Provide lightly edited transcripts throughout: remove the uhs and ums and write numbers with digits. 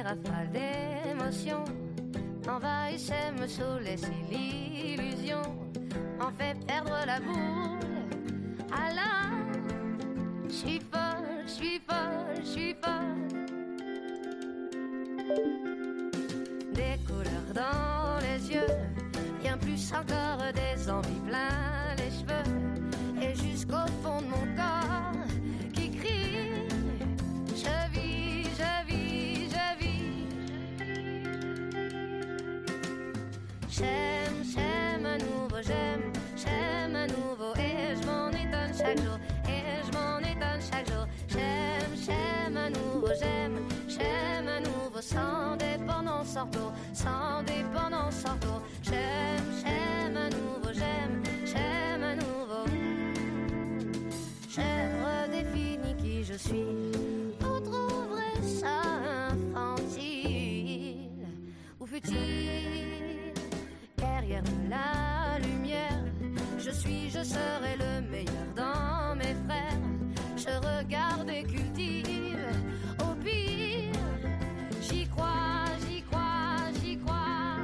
rafales d'émotions envahissaient, me saoulaient si l'illusion m'en fait perdre la boule. Alors, je suis folle, je suis folle, je suis folle. Des couleurs dans les yeux, bien plus encore des envies plein les cheveux, et jusqu'au fond de mon corps qui crie, je vis, je vis, je vis. J'aime, j'aime à nouveau, j'aime à nouveau, et je m'en étonne chaque jour, et je m'en étonne chaque jour. J'aime, j'aime à nouveau, j'aime à nouveau, sans dépendance en retour, sans dépendance en retour. J'aime, j'aime à nouveau, j'aime à nouveau. J'ai redéfini qui je suis, vous trouverez ça infantile ou futile. Derrière la lumière, je suis, je serai le meilleur dans mes frères. Je regarde et cultive, au pire, j'y crois, j'y crois, j'y crois.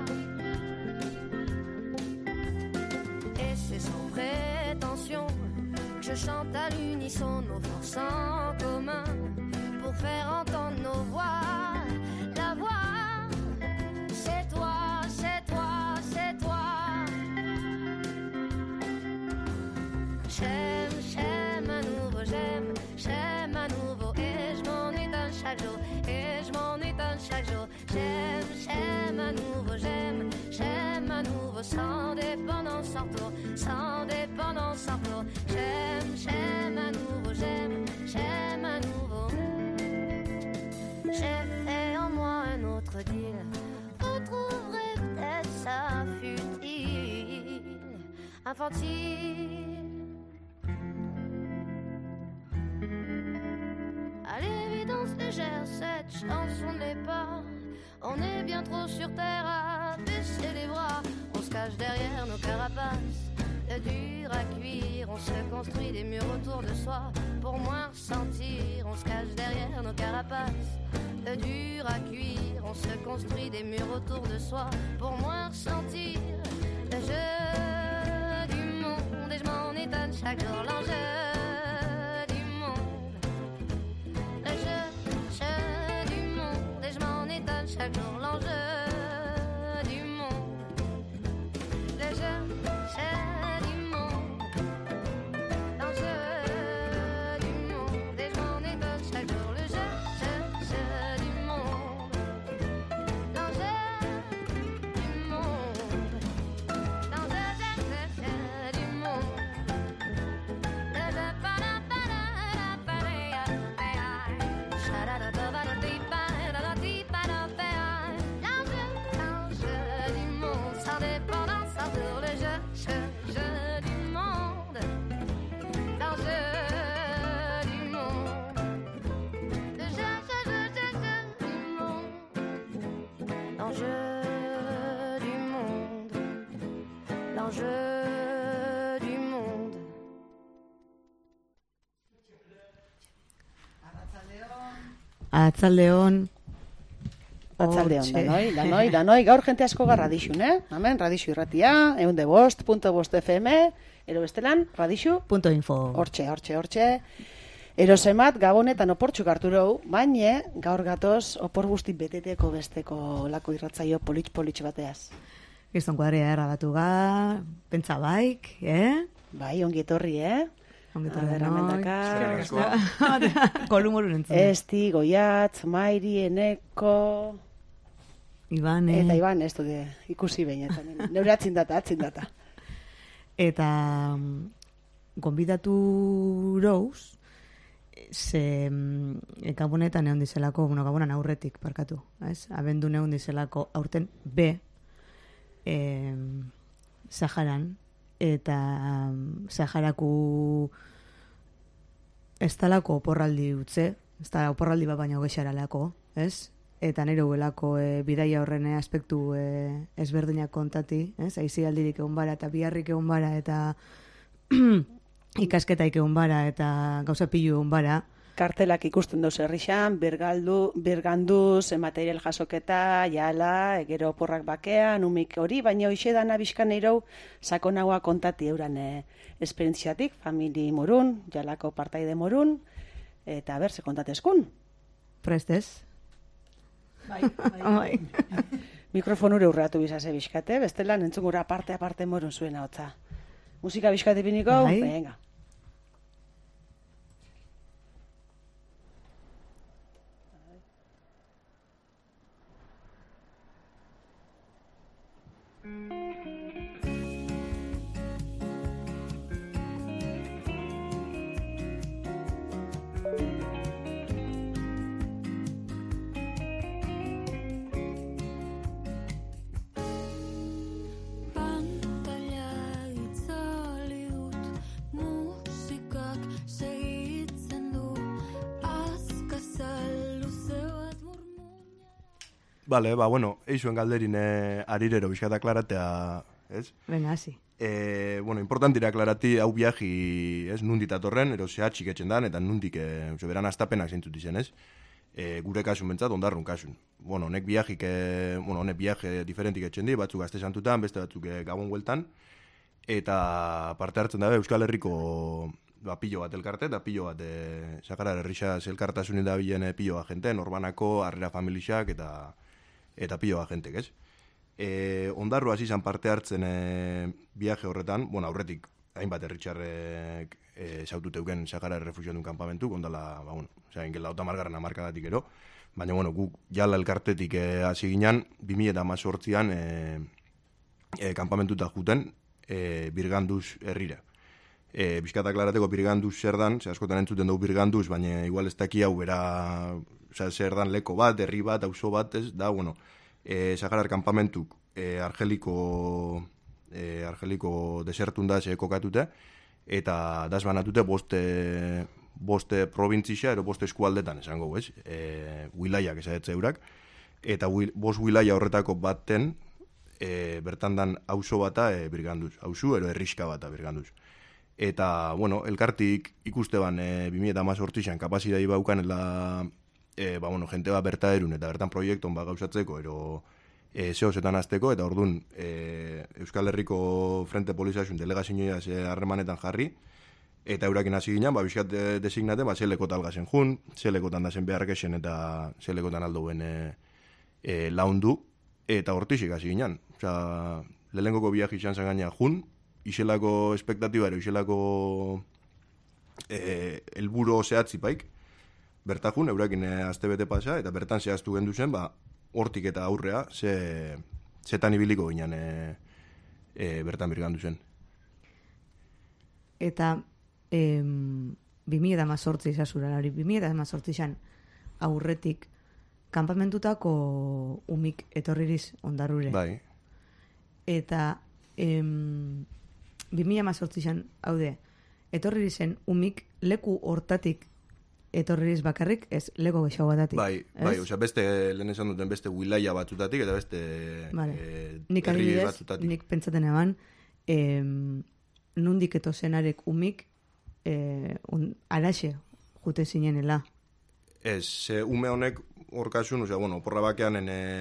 Et c'est sans prétention que je chante à l'unisson nos forces en commun pour faire entendre nos voix. La voix, c'est toi, c'est toi, c'est toi. J'aime, j'aime à nouveau, j'aime à nouveau, et je m'en étonne chaque jour, et je m'en étonne chaque jour. J'aime, j'aime à nouveau, j'aime à nouveau, sans dépendance en retour, sans dépendance en retour. J'aime, j'aime à nouveau, j'aime à nouveau. J'ai fait en moi un autre deal, vous trouverez peut-être ça futile, infantile. À l'évidence légère, cette chanson ne l'est pas. On est bien trop sur terre à baisser les bras. On se cache derrière nos carapaces, de dur à cuire. On se construit des murs autour de soi pour moins ressentir. On se cache derrière nos carapaces, de dur à cuire. On se construit des murs autour de soi pour moins ressentir. Le jeu du monde, et je m'en étonne chaque jour. L'enjeu du monde, le jeu du monde, et je m'en étonne chaque jour. L'enjeu du monde, le jeu du monde, l'enjeu du monde, et je m'en étonne chaque jour. Le jeu du monde, l'enjeu du monde, l'enjeu du monde. L'enjeu du monde. Atzaldeon. Atzaldeon, danoi, gaur jente asko ga radixun, Hemen, radixu irratia, 105.5 FM, ero bestelan, radixu.info. Hortxe. Erosemat, gabonetan oportxuk hartu dugu, baina gaur gatoz opor guzti beteteko besteko lako irratzaio politx bateaz. Gizton kuadrea errabatu ga, pentsa baik, Bai, ongi etorri, Ongi etorri denoi. Kolumoro nintzen. Esti, Goiatz, Mairi, Eneko... Ibane. Eta Iban, ez dute, ikusi behin. Neure atzindata. Eta gonbidatu rouz, ze gabonetan egon dizelako, gabonan aurretik parkatu, abendu egon dizelako aurten B, Saharan, eta Saharaku ez talako oporraldi utze, ez da oporraldi bat baino gexaralako, ez? Eta nire huelako bidaia horren aspektu ezberdinak kontati, ez? Aizialdirik egon bara eta biharrik egon bara eta ikasketaik egon bara eta gauza pilu egon bara, Kartelak ikusten duz herrixan, birganduz, material jasoketa, jala, gero oporrak bakean, umik hori, baina hoxe dana bizkan eirau sakonagoa kontati euran esperientziatik, famili morun, jalako partaide morun, eta ber, ze kontatezkun. Prestez? Bai. Mikrofonure urratu bizase bizkate, bestela nentzungura aparte morun zuen hotza. Musika bizkate piniko, venga. Bale, bueno, eixuen galderin arirero bizkata klaratea, ez? Venga, hasi. Importantira aklarati hau viaji, ez, nundik datorren, ero zehatxik etxen dan, eta nundik, beran astapenak zeintzut izen, ez? Gure kasun bentsat, ondarrun kasun. Honek viajik, honek viaje diferentik etxen di, batzuk Gazte Santutan, beste batzuk Gabon hueltan, eta parte hartzen dabe Euskal Herriko pilo bat elkarte, eta pilo bat Sakarar herrixaz elkartasunin da bilen pilo bat jente, Norbanako, Harrera Familixak, eta pilo bat jentek, ez? Ondarru hasi izan parte hartzen viaje horretan, aurretik hainbat herritxarrek zaututeuken Sakarar refugiandun kampamentuk, ondala, ingela 30. hamarkadatik ero, baina, guk jala elkartetik hasi ginen, 2018an kampamentuta juten Birganduz herrira. Bizkata klarateko Birganduz zer dan, askotan entzuten dugu Birganduz, baina igual ez daki hau bera, zer dan leko bat, herri bat, auzo bat, ez da, Sakarar kampamentuk Argeliko desertun da kokatute, eta daz banatute boste probintzixa, ero boste eskualdetan esango, ez? Wilaiak esaetze eurak, eta bost wilaia horretako baten bertan dan auzo bata Birganduz, auzu ero herriska bata Birganduz. Eta, elkartik ikuste ban 2018an kapazidai baukanela jente bat berta erun eta bertan proiekton gauzatzeko, ero zehozetan azteko, eta orduan Euskal Herriko Frente Polizasun delegazioa harremanetan jarri, eta eurakin hasi ginen, bizkat designaten, zelekotan algazen jun, zelekotan dazen beharkesen eta zelekotan aldoen laundu, eta hortixik hasi ginen. Lehengoko biaji izan zen gaina jun, izelako espektatiba ero, izelako elburo zehatzipaik, bertajun, eurakin azte bete pasa, eta bertan zehaztu gendu zen, hortik eta aurrea, zetan ibiliko ginen bertan Birgandu zen. Eta 2018 izazura, 2018 izan aurretik kanpamentutako umik etorririz ondarrure. Bai. Eta 2018 izan, haude, etorririzen umik leku hortatik etorririz bakarrik, ez lego gexau batatik. Bai, beste, lehen esan duten beste wilaia batzutatik, eta beste herri batzutatik. Nik pentsaten eban, nundik eto zenarek umik araxe jute zinenela. Ez, ume honek horkasun, oporra bakean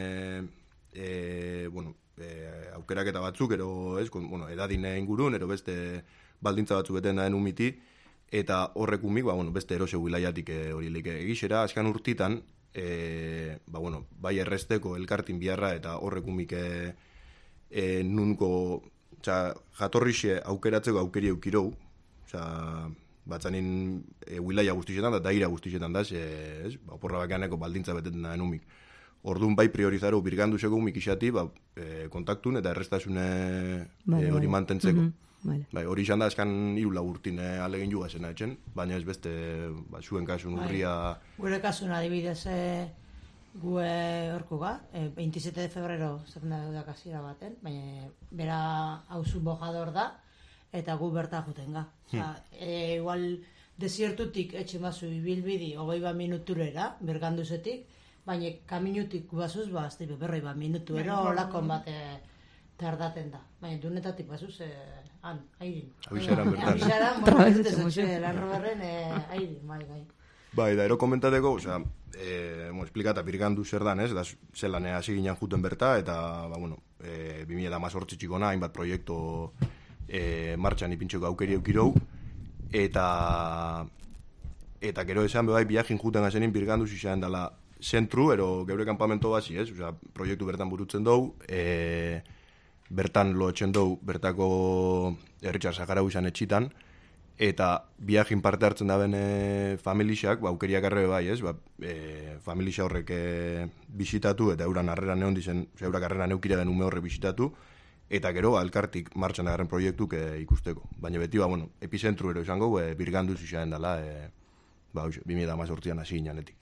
aukeraketa batzuk, edadine ingurun, ero beste baldintza batzuk beten daen umiti, eta horrek umik, beste erose wilaiatik hori egixera, askan urtitan, bai erresteko elkartin biharra, eta horrek umik nunko, jatorrixe aukeratzeko aukeri eukirou, batzanin wilaia guztixetan, da daira guztixetan da, oporra bakeaneko baldintza beteten daen umik. Orduan bai priorizaro Birganduzeko umik isati, kontaktun eta errestasune hori mantentzeko. Bai, hori izan da, eskan 3 urtin alegin jugazena etxen, baina ez beste zuen kasun urria... Gure kasun adibidez gue horko ga, 27 de febrero zaten da kasira baten, baina bera hauzu bojador da, eta gu berta juten ga. Igual desiertutik etxen bazu ibilbidi 20 minuturera, Birganduzetik, baina kaminutik bazuz, azte berroi minutuero olakon bat tardaten da. Baina dunetatik bazuz, airin. Abixaran bertan. Abixaran, lan roberren airin, bai. Bai, da, ero komentateko, esplikata birgandu zer dan, ez, da, zelan hasi ginen juten berta, eta, 2018 txikona, hainbat proiektu martxan ipintxeko aukeri eukirou, eta gero esan bebai biajin juten gazenin birgandu zizaren dela zentru, ero geure kanpamento basi, ez, proiektu bertan burutzen dugu, bertan loetzen dugu, bertako Erritxar Sakarau izan etxitan, eta biajin parte hartzen da bene familixak, aukeriak arrebe bai, ez? Familixa horrek bisitatu, eta euran harrera neon dizen, eurak harrera neukira den ume horrek bisitatu, eta gero alkartik martxan agarren proiektuk ikusteko. Baina beti, epizentru ero izango, birgandu zizaren dela, 2018an hasi ginenetik.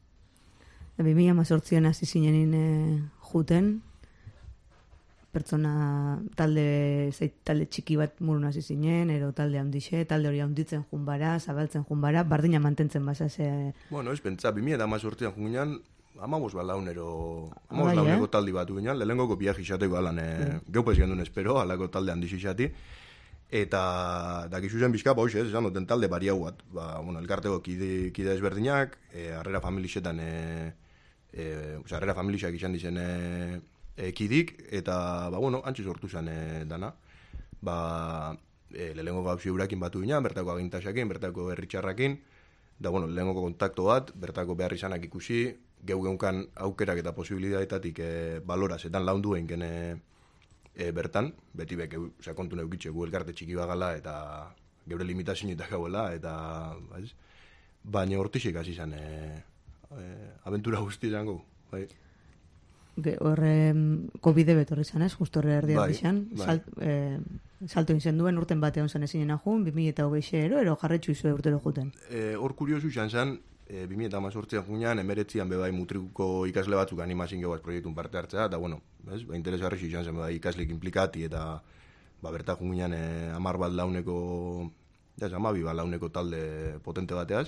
2018an hasi zinenin juten, pertsona talde txiki bat murun hasi zinen, ero talde handixe, talde hori handitzen junbara, zabaltzen junbara, bardina mantentzen basa ze... Ez pentsa, 2018an junginan, 15 launero taldi batu ginen, lehengoko biak izateko alan, geupez gendun espero, alako talde handiz izati, eta dakizu zen bizka, esan duten talde bariau bat, elkarteko kide ezberdinak, harrera familixetan, harrera familixak izan dizen kidik, eta, antzi sortu zen dana. Lehenengo gauzi eurakin batu ginen, bertako agintasakin, bertako herritxarrakin, da, lehenengo kontakto bat, bertako behar izanak ikusi, geunkan aukerak eta posibilitateetatik balora zetan laundu egin bertan, beti bek, kontu neukitxe gu elkarte txiki bagala, eta geure limitazioetak gauela, eta, baina hortixik hasi zen aventura guzti izango, bai. Horre COVID betorri zan ez, justo horre erdia bizan, salto inzen duen urten batean zen ezinen ahun, 2020 ero jarretxu izu urtero juten. Hor kuriosu izan zen, 2018an junean, emeretzian bebai mutrikuko ikasle batzuk animazin gehuaz proiektun parte hartzea, eta interesgarri izan zen bebai ikaslik implikati, eta berta junean 10 bat launeko, 12 bat launeko talde potente bateaz,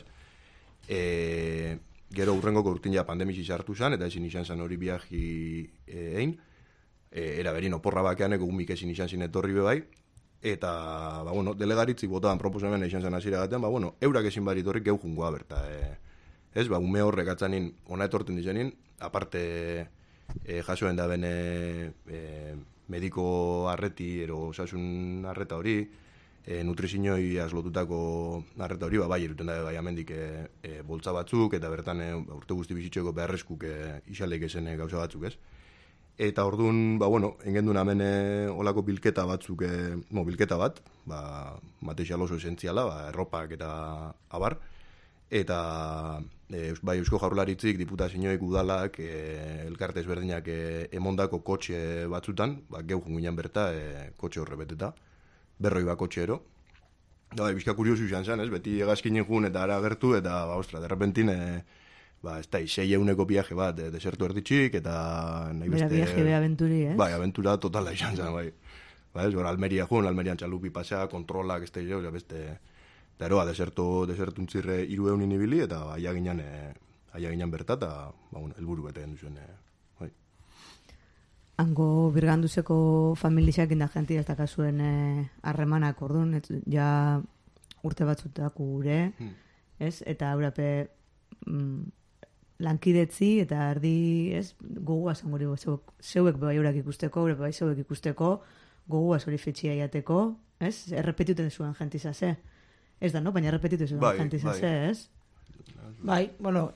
gero urrengoko urtin ja pandemizi sartu zen, eta ezin izan zen hori biaji egin, era berin oporra bakeaneko gumik ezin izan zen etorri bebai, eta, delegaritzik botaban proposamen izan zen hasiera gaten, eurak ezin barit horrik geu jungoa berta, ume horrek atzanin, ona etorten dizenin, aparte jasoen da bene mediko arreti, ero osasun arreta hori, nutrizioi aslotutako arreta hori, bai eruten da bai amendik boltza batzuk, eta bertan urte guzti bizitzeko beharrezkuk isaldeik ezen gauza batzuk, ez? Eta orduan, engendun hemen olako bilketa batzuk, bilketa bat, material oso esentziala, erropak eta abar, eta Eusko Jaurlaritzik, diputazioek, udalak, elkarte ezberdinak emondako kotxe batzutan, geu junguinan berta, kotxe horre beteta, 40 kotxe ero. Bizka kuriosu izan zen, beti egazkinen jun eta ara gertu, eta, derrepentin, ez da, 6 viaje bat, desertu erditxik, eta nahi beste... Bera viaje, bera aventuri, ez? Aventura totala izan zen, bai. Almeria jun, Almerian txalupi pasea, kontrolak, ez da, beste... Eta eroa, desertuntzirre 300 inibili, eta aia ginen berta, eta helburu bete gendu zuen, bai. Hango birganduzeko familixak inda jenti ez dakazuen harremanak orduan, ja urte batzutako gure, ez? Eta aurape lankidetzi eta erdi, ez? Gogua zangori, zeuek bai eurak ikusteko, aurape bai zeuek ikusteko, gogua zori fetxia iateko, ez? Errepetuten zuen jentizase. Ez da, no? Baina errepetitu zuen jentizase, ez? Bai,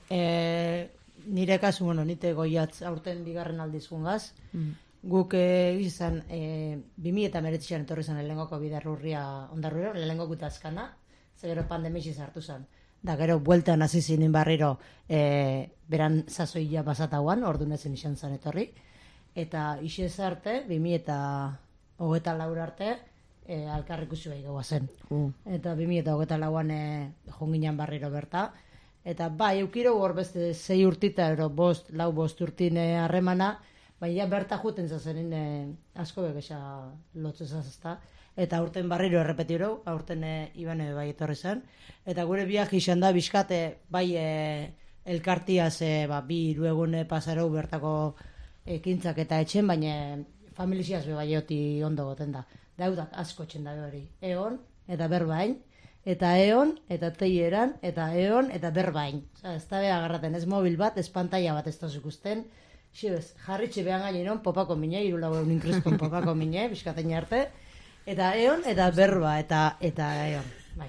nire kasu, nite goiatz aurten bigarren aldizkungaz, guk izan 2019an etorri zen lehengoko bidarrurria ondarruro, lehengoko azkana, zegero pandemizi sartu zen. Da gero, bueltan hasi zinen barriro beran sasoia pasatauan, orduan ezen izan zen etorri, eta isez arte, 2024 arte, alkarrikusi bai gaua zen. Eta 2024an jonginan barriro berta, eta bai, eukiro hor beste 6 urtita, ero 5 urtin harremana, baina berta juten zazen asko begesa lotzen zazazta, eta aurten barriro errepetiro, aurten Ibane bai etorri zen, eta gure biak izan da bizkate bai elkartiaz 2-3 egune pasarau bertako ekintzak eta etxen, baina familiziaz bai oti ondo goten da. Daudak asko etxen da hori, egon, eta berbain, eta eon, eta teieran, eta eon, eta berbain. Osa, ez da beha agarraten, ez mobil bat, ez pantalla bat ez da ikusten. Xibez, jarritxe behan gaineron, popako mine, irulago egun inkrespon popako mine, biskaten arte, eta eon, eta berba, eta eon. Bai.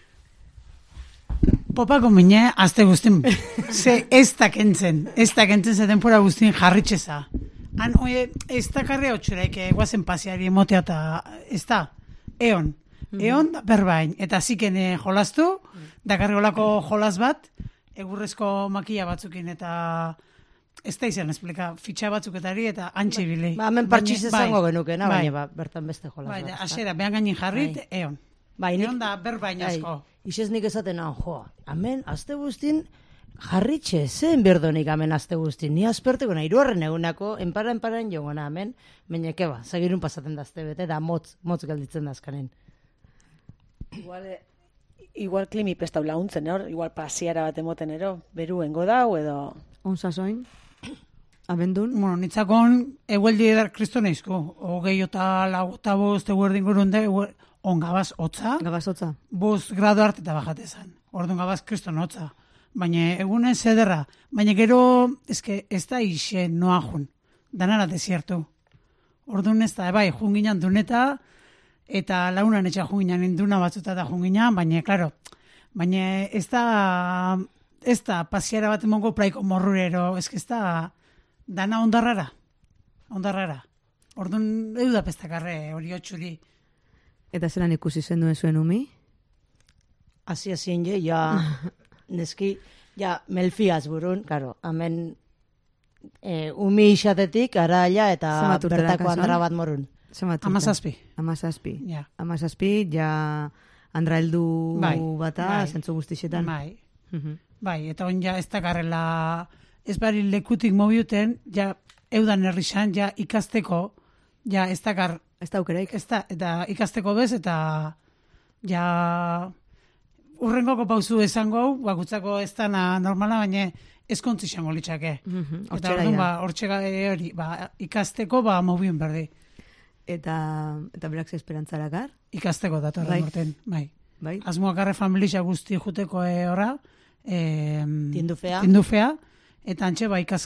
Popako mine, azte guztin, ze ez da kentzen ze denpora guztin jarritxeza. Han, ez da karria hotxuraik, guazen pasiari emotea eta ez da, eon da berbain, eta ziken jolastu, da karri olako jolas bat, egurrezko makilla batzukin, eta ez da izan esplika, fitxa batzuketari eta antxe bile. Hemen partxiz ezango genukena, baina bertan beste jolas bat. Bai, asera, behan gainin jarrit, eon. Eon da berbain asko. Ixez nik esaten hemen, azte guztin, jarritxe, zen berdonik hemen azte guztin, ni asperteko nahi, iruarren egunako, enparan jogona hemen, baina ba, zagirun pasaten da azte bete, da motz galditzen da azkanen. Igual klimi pestau laguntzen, igual pasiara bat emoten beruengo dau edo... Onzazoin, abendun? Bueno, nitzakon, egueldi edar kristoneizko, hogei eta lagota bost eguerdin gurun de, ongabaz hotza. Gabaz hotza. 5 grado arte eta bajatezan. Orduan gabaz kriston hotza. Baina egunen zederra. Baina gero, ez da ixe noa jun. Danara desiertu. Orduan ez da, bai, junginan duneta, eta launan etxa junginan induna batzuta da junginan, baina, klaro, baina ez da pasiara bat emongo praiko morrurero, ez da dana ondarrara. Orduan edu da pestakarre hori hotxuri. Eta zelan ikusi zenduen zuen umi? Asi je, ja, neski, ja, melfiaz burun, karo, hemen umi isatetik, araia eta bertako andra bat morun. 17. Ja. 17, ja andra heldu bata, zentzu guztixetan. Bai, eta on ja ez da garrela, ez bari lekutik mobiuten, ja eudan herrixan, ja ikasteko, ja ez da gar... Ez da aukeraik. Ez da, eta ikasteko bez, eta ja urrengoko pauzu esango hau, bakutzako ez da normala, baina ezkontzi izango litzake. Eta hori, ikasteko mobiun berdi. Eta berak ze esperantzarakar? Ikasteko datorren urten, bai. Asmoak arre familia guzti juteko horra, tindufea, eta antxe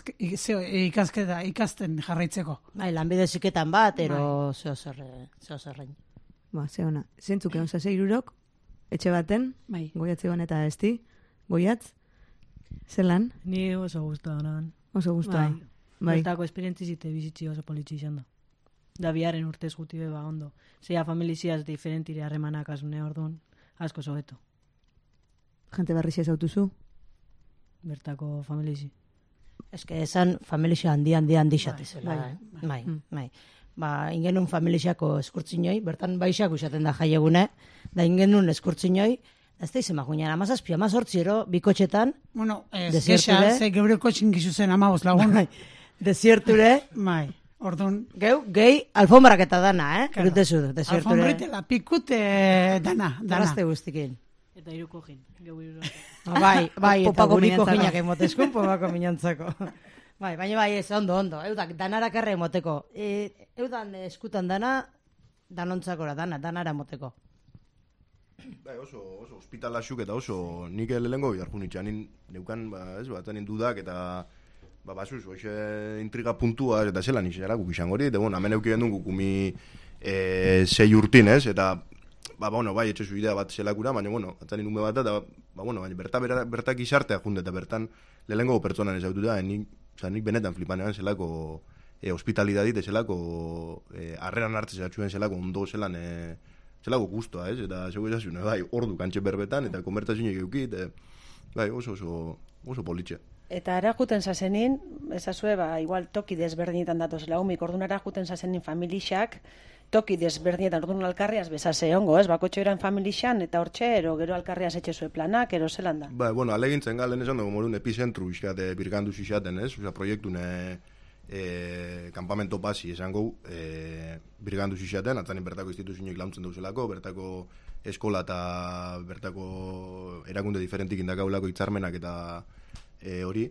ikasten jarraitzeko. Bai, lanbide ziketan bat, ero zehozerrein. Ze hona. Zentzuk egon zase irurok, etxe baten, goiatze ban eta esti, goiatz, zelan? Ni oso guztua honan. Oso guztua. Bertako esperientzizite bizitzi oso politxi izan da. Da biaren urtez guti beba ondo. Zeia familiziaz diferentire harremanak asune orduan, asko sobeto. Jante barrixia zautuzu? Bertako familizi. Ez que esan familia handi xatezela. Bai. Ingenun familiako eskurtzinoi, bertan baixak usaten da jaiegune, da ingenun eskurtzinoi, ez da izan magunean, 17, 18 bikotxetan. Bueno, gexa, ze geure kotxin gizu zen 15 lagun. Desierture. Bai. Orduan... Gehi alfombrak eta dana, Erutezu, desierture. Alfombritela, pikute dana. Gazte guztikin. Eta iruko jin. Bai, eta guriko jinak emotezkun, popako minantzako. Bai, baina ez, ondo. Eudak, danarak erre emoteko. Eudan eskutan dana, danontzakora, danara emoteko. Bai, oso hospitalaxuk eta oso nik lehengo jarpunitxan neukan, baten dudak eta basuz, hoxe intriga puntua eta zelan izan guk izan gori, eta hemen eukiren duen gukumi 6 urtin, eta bai, etxezu idea bat zelakura, baina, atzanin ume bat, eta, bertak izartea junde, eta bertan lehengo pertsonan ezautu da, nik benetan flipanean zelako hospitalidadit, zelako harreran hartze zatxuen zelako ondo zelan, zelako guztua, eta zego ezazune, bai, ordu kantxe berbetan, eta konbertazioak eukit, bai, oso politxe. Eta erajuten zazenin, ezazue, igual toki desberdinetan datozela umik, orduan erajuten zazenin familixak, toki desberdinetan, orduan alkarriaz bezase ongo, bakotxo eran familixan, eta hortxe, gero alkarriaz etxezue planak, zelan da? Bai, alegintzen galen esan dugu morun epizentru izate birganduz izaten, proiektune kampamento pasi esango birganduz izaten, atzanin bertako instituzioik launtzen dauzelako, bertako eskola eta bertako erakunde diferentik indakaulako hitzarmenak eta hori,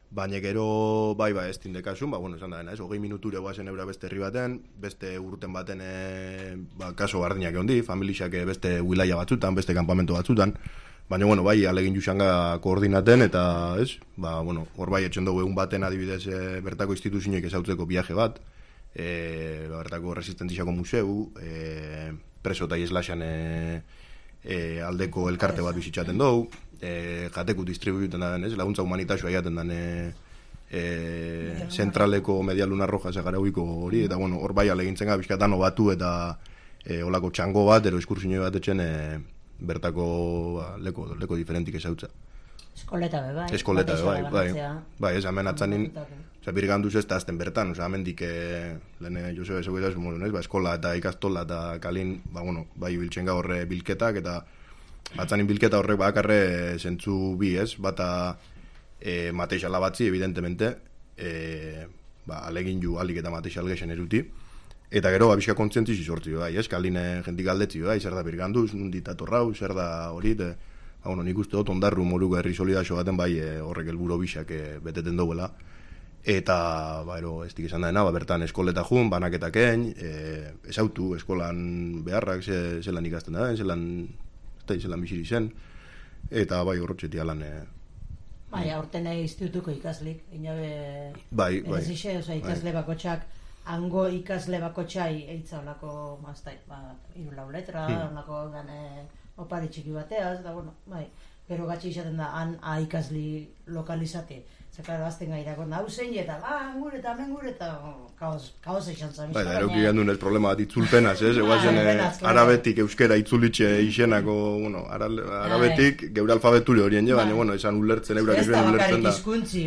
Baina gero, bai, ez dindekasun, esan da dena, 20 minuture guazen eura beste herri baten, beste urten baten, kaso gardinak egon di, familixak beste wilaia batzutan, beste kanpamento batzutan, baina, bai, alegin jusanga koordinaten, eta, hor bai etxen dugu egun baten adibidez bertako instituzioek ezautzeko viaje bat, bertako resistentixako museu, preso eta ieslaxan aldeko elkarte bat bizitzaten dugu, jateku distributen da den, laguntza humanitasua jaten den zentraleko Media Luna Roja Saharauiko hori, eta hor bai alegintzen gara bizkatan obatu eta olako txango bat, eskursiño bat etxen bertako leko diferentik ezautza. Eskoleta be, bai. Eskoleta be, bai, ez hemen atzanin, birganduz ez da azten bertan, hemen dik lehen Josebe Seguidaz, eskola eta ikastola eta kalin, bai biltzen gaur bilketak, eta atzanin bilketa horrek bakarre zentzu bi, ez? Bata mateixala batzi, evidentemente, alegin ju alik eta mateixal gexen eruti, eta gero bizka kontzientzizi sortzi, bai, ez? Kaline jentik aldetzi, bai, zer da birganduz, nundit atorrau, zer da hori, nik uste dut ondarru moruko herri solidaxo baten, bai, horrek helburu bisak beteten duela, eta, ez dik esan daena, bertan eskoleta jun, banaketak egin, ezautu eskolan beharrak, zelan ikasten da, zelan biziri zen, eta bai horrotxetia lan. Bai, aurten institutuko ikaslik, inabe... Bai. Ikasle bakotxak, hango ikasle bakotxai eitza olako, iru lau letra, olako opari txiki bateaz, da, bai, gero gatxe izaten da, han ikasli lokalizate. Zekaro, azten gairako, hau zein, eta gure eta hemen gure, eta kaos eixan zan. Bai, da, eroki gandun ez problema bat itzulpenaz, ez? Eguazen, arabetik euskera itzulitxe izenako, arabetik geure alfabeture horien je, baina, esan ulertzen, eurak ez ben ulertzen da. Ez da bakarik izkuntzi,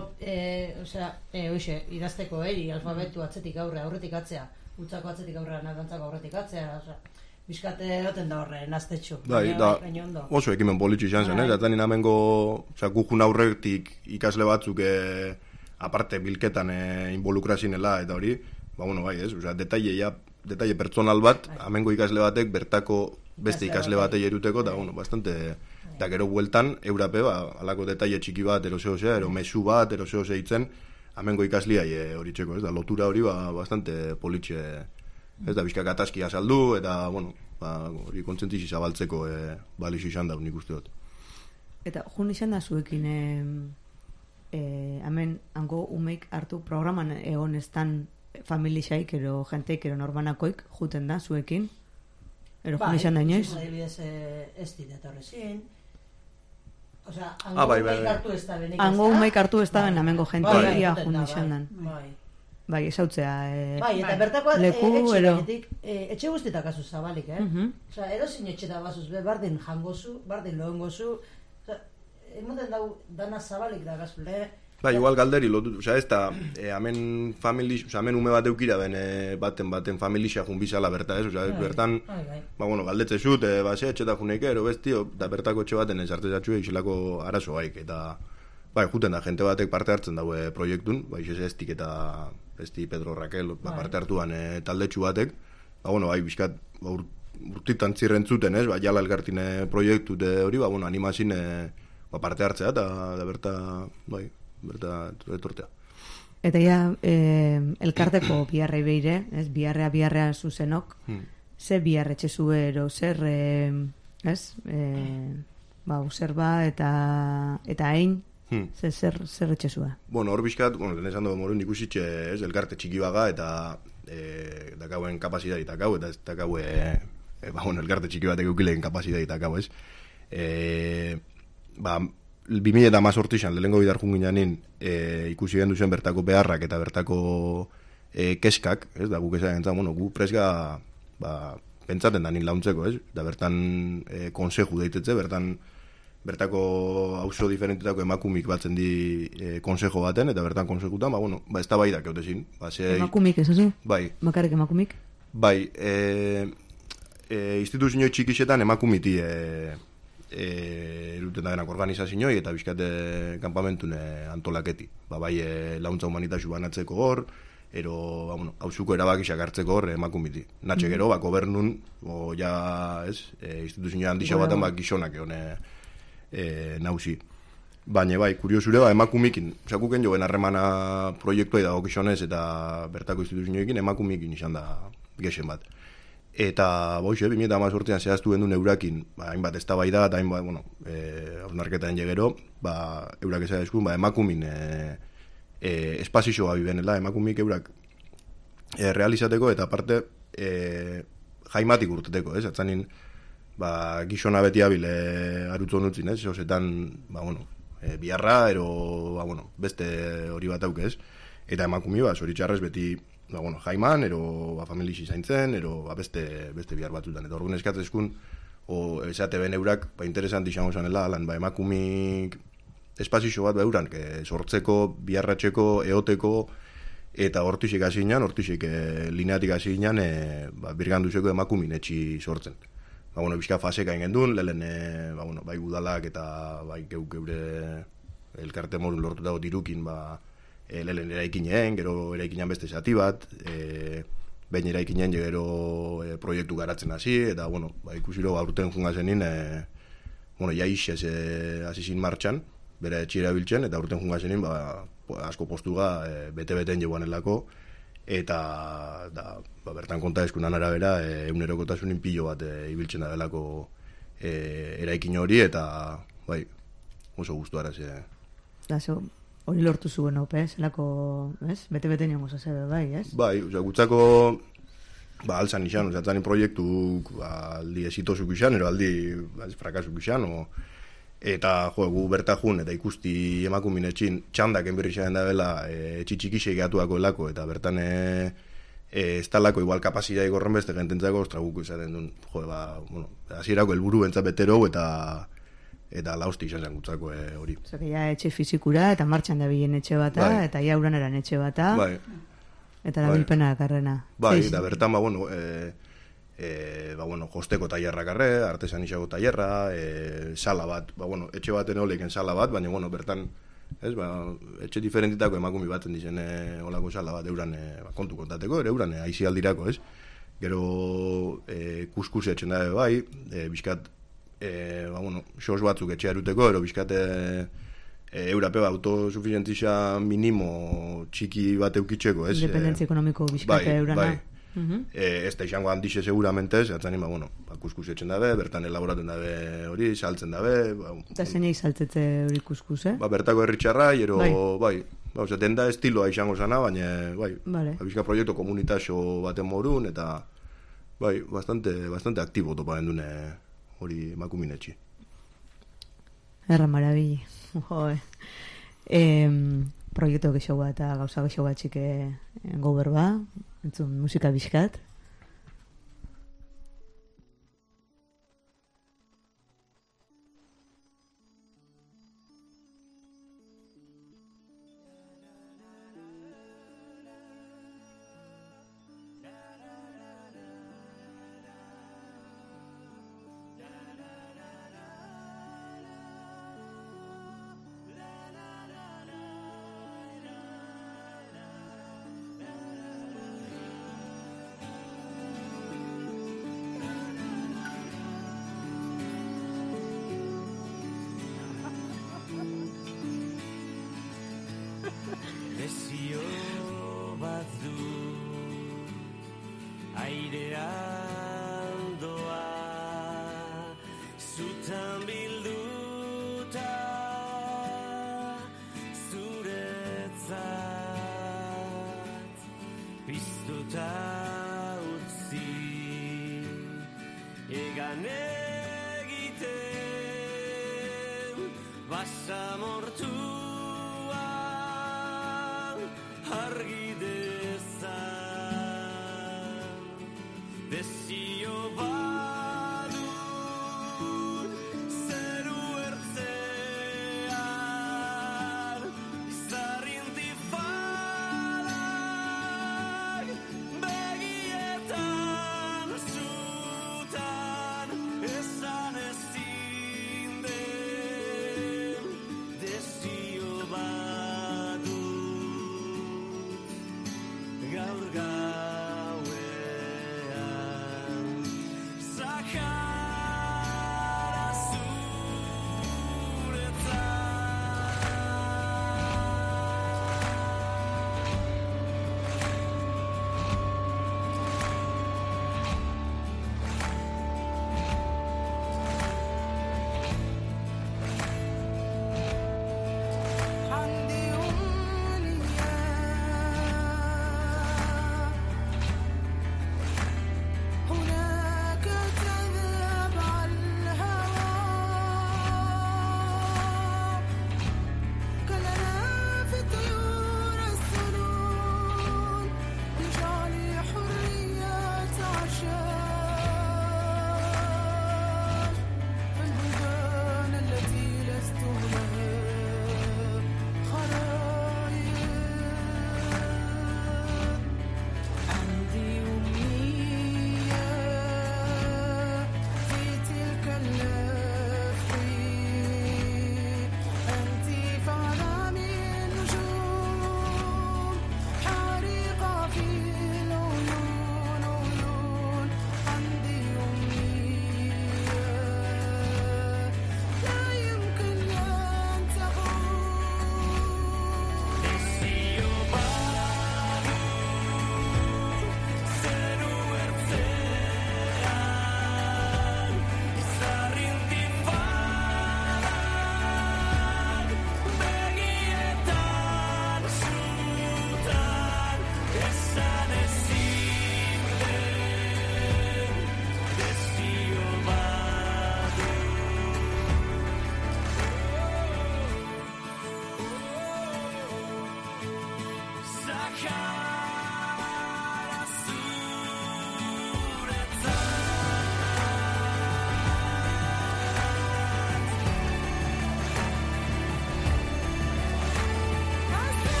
bero, idazteko eri, alfabetu atzetik aurretik atzea, utzako atzetik aurrean, nagantzako aurretik atzea, bizkate egoten da horre, naztetxu. Oso ekimen politxu izan zen, eta nina mengo gujun aurretik ikasle batzuk aparte bilketan involukrazinela eta hori, bai ez, detalle pertsonal bat, amengo ikasle batek bertako beste ikasle batei eruteko, eta bastante, eta gero bueltan, eurape, alako detalle txiki bat, ero mesu bat, eitzen, amengo ikasliai hori txeko, ez da, lotura hori bastante politxe, ez da, bizkak atazkia saldu, eta, hori kontzentizi zabaltzeko balixo izan da, nik uste dut. Eta, jun izan da zuekin, hemen, hango umeik hartu programan egon estan familixaik, ero jenteik, ero norbanakoik, juten da zuekin? Ero jun izan da inoiz? Bai, adibidez ez dit horrezin. Osea, hango umeik hartu ez da benik. Hango umeik hartu ez da ben, amengo jenteik, ia jun izan da. Bai, esautzea eta bertakoa etxe guztietak azu zabalik, Osea, erozin etxeta bazuz, bardin jangozu, bardin loengozu, emoten dau dana zabalik da gazule. Bai, igual galderi lotu, ez da, hemen ume bat eukira ben baten familixa jun bizala berta, ez? Bertan, galdetze zut, etxeta juneik ero bestio, da bertako etxe baten esartezatxue isilako arazo baik, eta bai, juten da, jente batek parte hartzen daue proiektun, bai, estik eta Pedro Raquel parte hartuan taldetxu batek, bai, bizkat urtitan zirrentzuten, ez, jala elgartine proiektu hori, animazin parte hartzea, eta berta etortea. Eta ja, elkarteko biharrei behire, ez, biharrea zuzenok, ze biharretxe zuero, zer, ez, userba eta hain, zer etxezua? Hor bizkat, lehen esan dugu morun ikusitxe, ez, elkarte txiki baga, eta dakauen kapazidari takau, eta ez dakau, elkarte txiki batek eukileen kapazidari takau, ez. 2018 izan, lehenko bidar jungin janin, ikusi gendu zen bertako beharrak eta bertako keskak, ez, da guk esan gentzen, gu presga, pentsaten da nin launtzeko, ez, da bertan konseju deitetze, bertako auzo diferentetako emakumik batzen di konsejo baten, eta bertan konsejutan, ez da bai da keutezin. Emakumik, ez oso? Bai. Bakarrik emakumik? Bai, instituzio txikixetan emakumiti eruten da denak organizazioi eta bizkate kanpamentun antolaketi. Bai, launtza humanitasu banatzeko hor, hauzuko erabakisak hartzeko hor emakumiti. Natxe gero, gobernun, instituzio handisa baten gizonak egon nauzi. Baina bai, kuriosure, emakumikin, guken joen harremana proiektua dagokizonez eta bertako instituzioekin emakumikin izan da gexen bat. Eta, 2018an zehaztu gendu eurakin, hainbat eztabaida eta hainbat, hausnarketaren jegero, eurak ezagezkun, emakumin espazioa bibenela, emakumik eurak realizateko eta aparte jaimatik urteteko, ez? Atzanin, gizona beti abile arutu honutzin, ez? Osetan, biharra, beste hori bat auk, ez? Eta emakumi, zoritxarrez beti, jaiman, familixi zaintzen, beste bihar batzutan. Eta orduan eskatzezkun, esate ben eurak, interesanti izango zanela, emakumik espazio bat euran, sortzeko, biharratxeko, eoteko, eta hortixik hasi ginen, lineatik hasi ginen, birganduzeko emakumin etxi sortzen. Bizka faseka ingen duen, lehen, bai udalak eta bai geure elkarte morun lortutako dirukin, lehen eraikinen, gero eraikinean beste zati bat, behin eraikinen gero proiektu garatzen hasi, eta, ikusiro aurten junga zenin, jaixez hasi zin martxan, bere etxira biltzen, eta aurten junga zenin, asko postuga bete-beten joanelako, eta bertan konta eskunan arabera egunerokotasunin pilo bat ibiltzen da delako eraikin hori, eta oso guztu araz. Hori lortu zuen ope, zelako, bete-bete niongo zazebe, bai, ez? Bai, gutzako alzan izan, atzanin proiektuk aldi esitozuk izan, aldi frakasuk izan, eta gu bertajun eta ikusti emakumin etxin txandak enberri izan da bela etxitxikixei gehatuako elako, eta bertan ez talako igual kapazidai gorren beste gententzako ostraguk izaten duen, hasierako helburu entzat betero eta lausti izan zen gutzako hori. Zer, etxe fizikura eta martxan da bilen etxe bata, eta uran eran etxe bata, eta da bilpena karrena. Bai, eta bertan, josteko tailerrak arre, artesanixako tailerra, sala bat, etxe baten oleken sala bat, baina, bertan, etxe diferentitako emakumi baten dizen olako sala bat, euran kontu kontateko, euran aizi aldirako, ez? Gero, kuskus etxen dabe bai, bizkat, sos batzuk etxe aruteko, ero bizkat, Europe autosuficientisa minimo txiki bat eukitzeko, ez? Independentzia ekonomiko bizkat eurana. Bai. Ez da izango handixe seguramente, ez atzanin, kuskus etxen dabe, bertan elaboraten dabe hori, saltzen dabe. Eta zenei saltzetze hori kuskus, bertako herritxarra, bai, denda estiloa izango zana, baina, bizka proiektu komunitaxo baten morun, eta, bastante aktibo topa gendune hori emakuminetxi. Erra marabili. Proiektu gexo bat eta gauza gexo bat txike gober ba, entzun musika bizkat.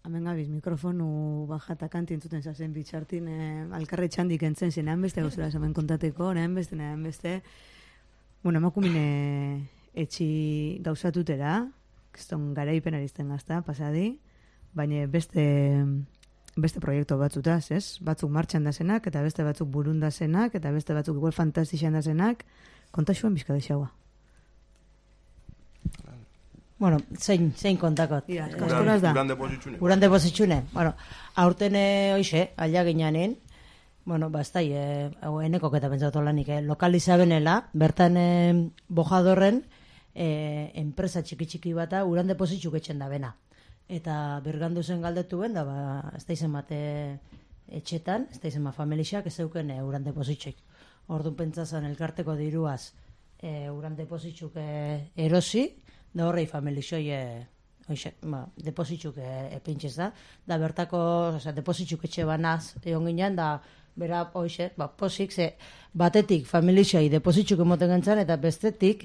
hemen gabiz, mikrofonu bajata kantintzuten zazen bitxartin, alkarre txandik entzen zen, nahan beste gauzura hemen kontateko, nahan beste. Bueno, emakumine etxi gauzatutera, kiston garaipen arizten gazta, pasadi, baina beste proiektu batzutaz, ez? Batzuk martxan da zenak, eta beste batzuk burun da zenak, eta beste batzuk igual fantastixan da zenak, kontaxuan bizka deixaua. Bueno, zein kontakot. Uran depositxune. Bueno, aurten hoxe, alia gineanen, bueno, bastai, enekok eta pentsatu lanik, lokalizabenela, bertan bojadorren enpresa txiki bata uran depositxuk etxen da bena. Eta Birgandu zen galdetu ben, da, ez da izen bate etxetan, ez da izen bat familixak ez euken uran depositxuk. Orduan pentsazan elkarteko diruaz uran depositxuk erosi, da horrei familixoi depositxuk epintxez da bertako depositxuk etxe banaz egon ginen, da bera posik, ze batetik familixai depositxuk emoten gentzen, eta bestetik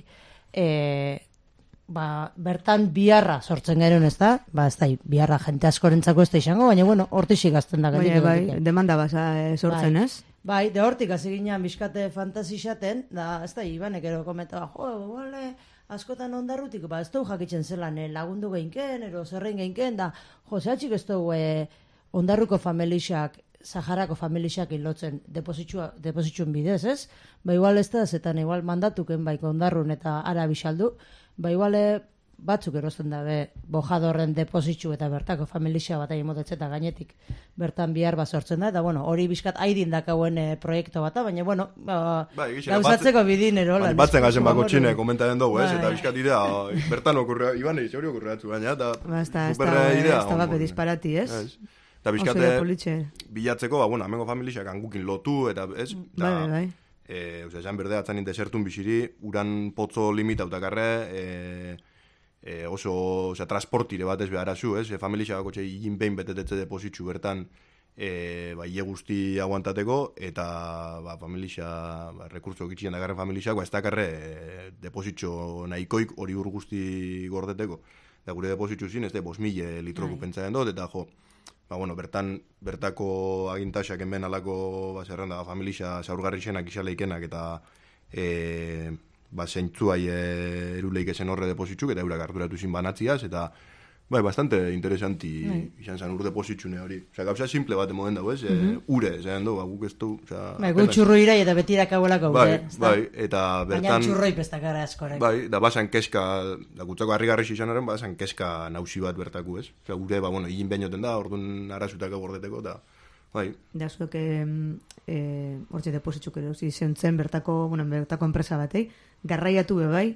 bertan biharra sortzen garen, ez da? Ez da, biharra jente askorentzako ez da izango, baina, bueno, hortixik azten da. Bai, demanda basa sortzen, ez? Bai, de hortik hasi ginean bizkate fantasixaten, da, ez da, Ibanek ero komentaba, askotan ondarrutik, ez dugu jakitzen zelan lagundu geinken, ero zerrein geinken, da, zehatxik ez dugu ondarruko familixak, Saharako familixak hilotzen depositxuen bidez, ez? Ba, igual ez da, zetan igual mandatuken baiko ondarrun eta ara bisaldu, ba, igual batzuk erosten dabe bojadorren depositxu eta bertako familixa bat egin motetzeta gainetik bertan bihar bat sortzen da, eta bueno, hori bizkat haidin dakauen proiektu bat, baina bueno, gauzatzeko bidin erola. Batzen gazen bako txine komentaren dugu, ez? Eta bizkat idea, bertan okurrea, Ibanei, zeuri okurreatzu baina, eta superra idea. Ez da bape disparati, ez? Eta bizkate bilatzeko, amengo familixak angukin lotu, eta ez? Bai. Esan berdea atzan desertun biziri, uran potzo limitautak oso transportire bat ez beharazu, ez? Familixak bako txai igin behin betetetze depositxu bertan ie guzti aguantateko, eta familixa, rekurtzo gitxien dakarren familixak, ez dakarre depositxo nahikoik hori ur guzti gordeteko. Da gure depositxu zin, ez da, 5.000 litroku pentsaren dut, eta bertako agintaxak enben alako zerrenda familixa zaurgarri zenak isaleikenak eta zeintzuai eruleik esen horre depositxuk eta eurak arduratu zin banatziaz eta bastante interesanti izan zen ur depositxune hori. Gauza simple bat emoden dago, ez? Ure, zean du, guk ez du... Gu txurro irai eta betirak hauelako ure. Bai, eta bertan... Baina txurroi pestakara askorek. Bai, da basan keska, da gutzako harri-garri izanaren, basan keska nausi bat bertaku, ez? Ure, higin behinoten da, orduan arazutako gordeteko, eta... Bai. Da, zuek hortxe depositxuk erosi zentzen bertako enpresa batei, garraiatu bebai,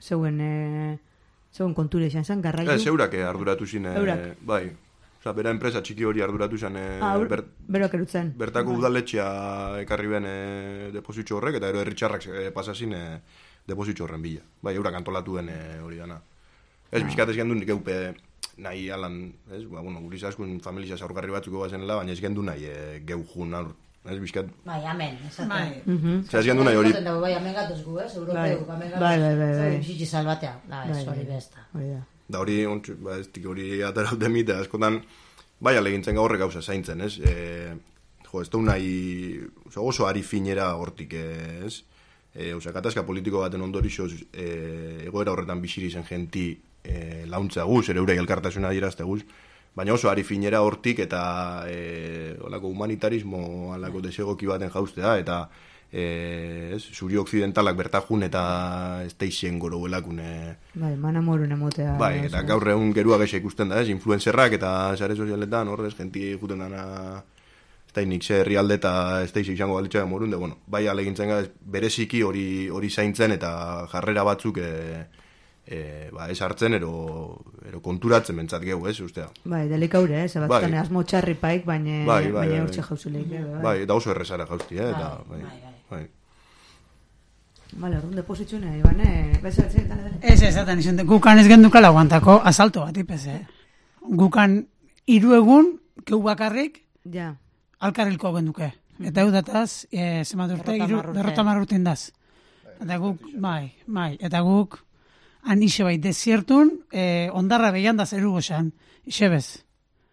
zeuen konture izan zen, garraiu... Zeurak arduratu zin, bai. Bera enpresa txiki hori arduratu zen... Beroak erutzen. Bertako udaletxea ekarri ben depositxo horrek, eta ero erritxarrak pasazin depositxo horren bila. Bai, eurak antolatu den hori dana. Ez, bizkatez gendun nik eupe nahi alan, ez? Guriz askun familia zaurgarri batzuko bazenela, baina ez gendu nahi geujun aur. Ez bizkat... Bai, amen. Ez gendu nahi hori... Bai, amen gatuz gu, ez? Europeuk, amen gatuz. Bai. Bizitzi salbatea. Ez hori besta. Da hori, ez tik hori ataraute mite, askotan, bai alegintzen gaurre gauza zaintzen, ez? Ez du nahi, oso ari finera hortik, ez? Katazka politiko baten ondorixoz, egoera horretan bisiri zen genti launtzea guz, ere eurei elkartasuna dirazte guz, baina oso ari finera hortik eta olako humanitarismo alako desegoki baten jauztea, eta zuri occidentalak bertajun eta ez teixen goro belakune. Bai, mana morun emotea. Bai, eta gaur egun gerua gaixa ikusten da, influencerrak eta sare sozialetan horrez, genti juten dana ez da inik ze herrialde eta ez da izango balitza morun, bai alegintzen gara bereziki hori zaintzen eta jarrera batzuk ez hartzen ero konturatzen mentzat gehu, ez, ustea. Bai, delikaure, batzutan asmo txarri paik, baina hortxe jauzuleik. Bai, eta oso errezara jauzti, eta bai. Bale, orduan depositxune, Ibane, bezatzen eta... Ez, ezaten izan, gukan ez gendukala guantako asalto bat, ipez, Gukan 3 egun, keu bakarrik, alkarrilko genduke. Eta eudataz, zemat urte, 50 urte indaz. Eta guk, bai, eta guk, han ixe bai desiertun, ondarra behian da zeru goxan, ixe bez.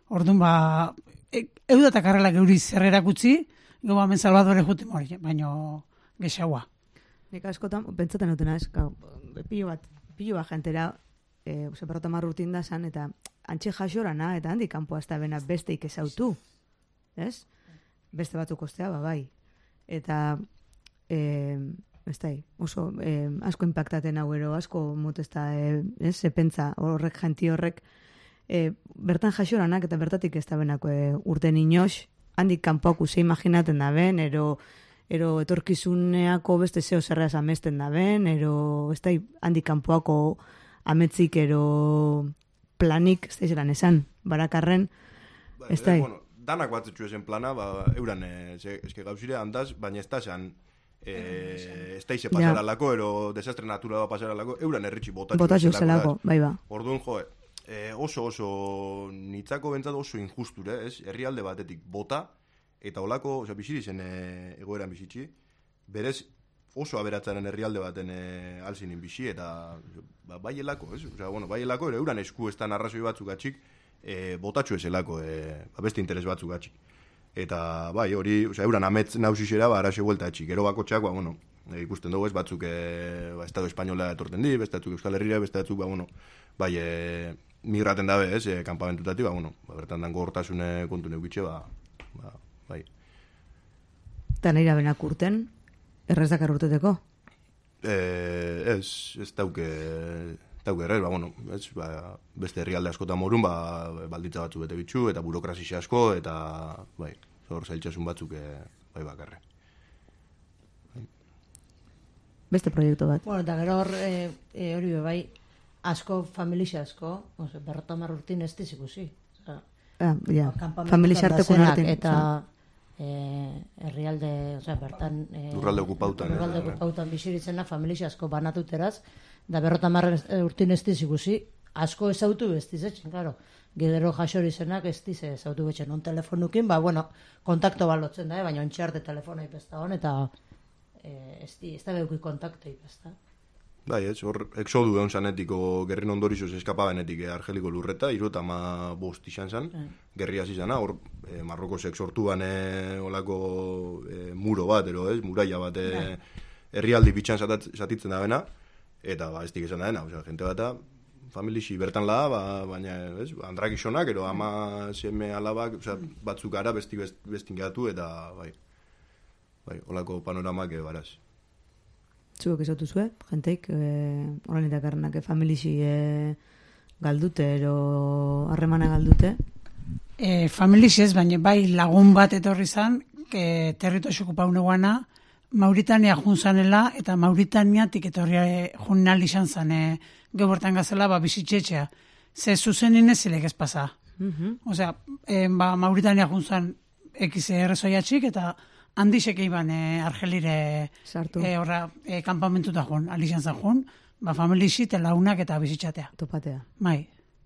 Orduan, eudatak arrela geuri zer erakutzi, gau hemen Salvadore jute mori, baino gexaua. Nik askotan, pentsatzen dutena, pilo bat jentera, berrota marrutin da zan, eta antxe jasorana, eta handik kanpoa ez da bena besteik ezautu, ez? Beste batzuk ostea, bai. Eta, ez da, oso asko impactaten hau ero, asko mot ez da, pentsa horrek, janti horrek, bertan jasoranak eta bertatik ez da benako urten inoz, handik kanpoak uze imaginaten da ben, ero etorkizuneako beste zeo zerraz amesten da ben, ero ez da handik kanpoako ametzik ero planik, ez da zelan esan, barakarren, ez da. Bueno, danak batzetxu esen plana, euran, eske gauzire handaz, baina ez da esan, ez da ize pasaralako, ero desastre natura pasaralako, euran erritxi botatxu zelako, bai ba. Orduan, oso nitzako bentsat oso injusture, ez? Herrialde batetik bota, eta olako, biziri zen egoeran bizitzi, berez oso aberatzaren herrialde baten alzinin bizi, eta bai elako, ez? Bai elako, euran esku estan arrazoi batzuk atxik, botatxu ezelako, beste interes batzuk atxik. Eta bai, hori, euran ametz nausixera, araxe buelta atxik. Gero bakotxak, ikusten dugu ez, batzuk Estado Espainola etorten di, beste batzuk Euskal Herria, beste batzuk, bai, migraten dabe, ez, kampamentuetatik, bertan dango hortasune kontu neukitxe, bai. Eta nahi benak urten, errez dakar urteteko? Ez dauke errez, beste herrialde askotan morun, balditza batzu bete bitxu, eta burokrazia asko, eta, bai, hor zailtxasun batzuk, bai bakarre. Beste proiektu bat. Bueno, eta gero hori bai, asko, familia asko, berrota marrurtin ez dizikusi. Familia arteko nortin. Eta herrialde, bertan... Lurralde okupautan. Biziritzena familia asko banatuteraz, da berrota marrurtin ez dizikusi, asko ezautu ez dizetzen, klaro. Gero jasori zenak ez dize ezautu betxen on telefonukin, kontakto balotzen da, baina ontxarte telefonai pesta hon, eta ez da behuki kontaktei pesta. Bai, ez, hor, exodu egon zanetiko gerrin ondorizoz eskapabenetik Argeliko lurreta, 75 izan zen, gerri hasi zana, hor, Marrokosek sortuan olako muro bat, muraia bat herrialdi bitxan zatitzen da bena, eta ez dik esan da dena, jente bat familixi bertan la, baina, ez, andrakisonak, ero ama seme alabak, batzuk gara bestin gehatu, eta, bai, olako panoramak baraz. Zuek esautu zue, jenteik, horan eta karrenak familixi galdute, ero harremana galdute? Familixi ez, baina bai lagun bat etorri zan, territorio pauneguana, Mauritania junzanela, eta Mauritaniatik etorri junnal izan zan, gebortan gazela, bizitxetxea. Ze zuzenin ez zilek ez pasa. Osea, Mauritania junzan ekize errezoiatxik, eta handixek iban Argelire kampamentuta joan, alixan zan joan, familixi, launak eta bizitxatea. Topatea. Bai.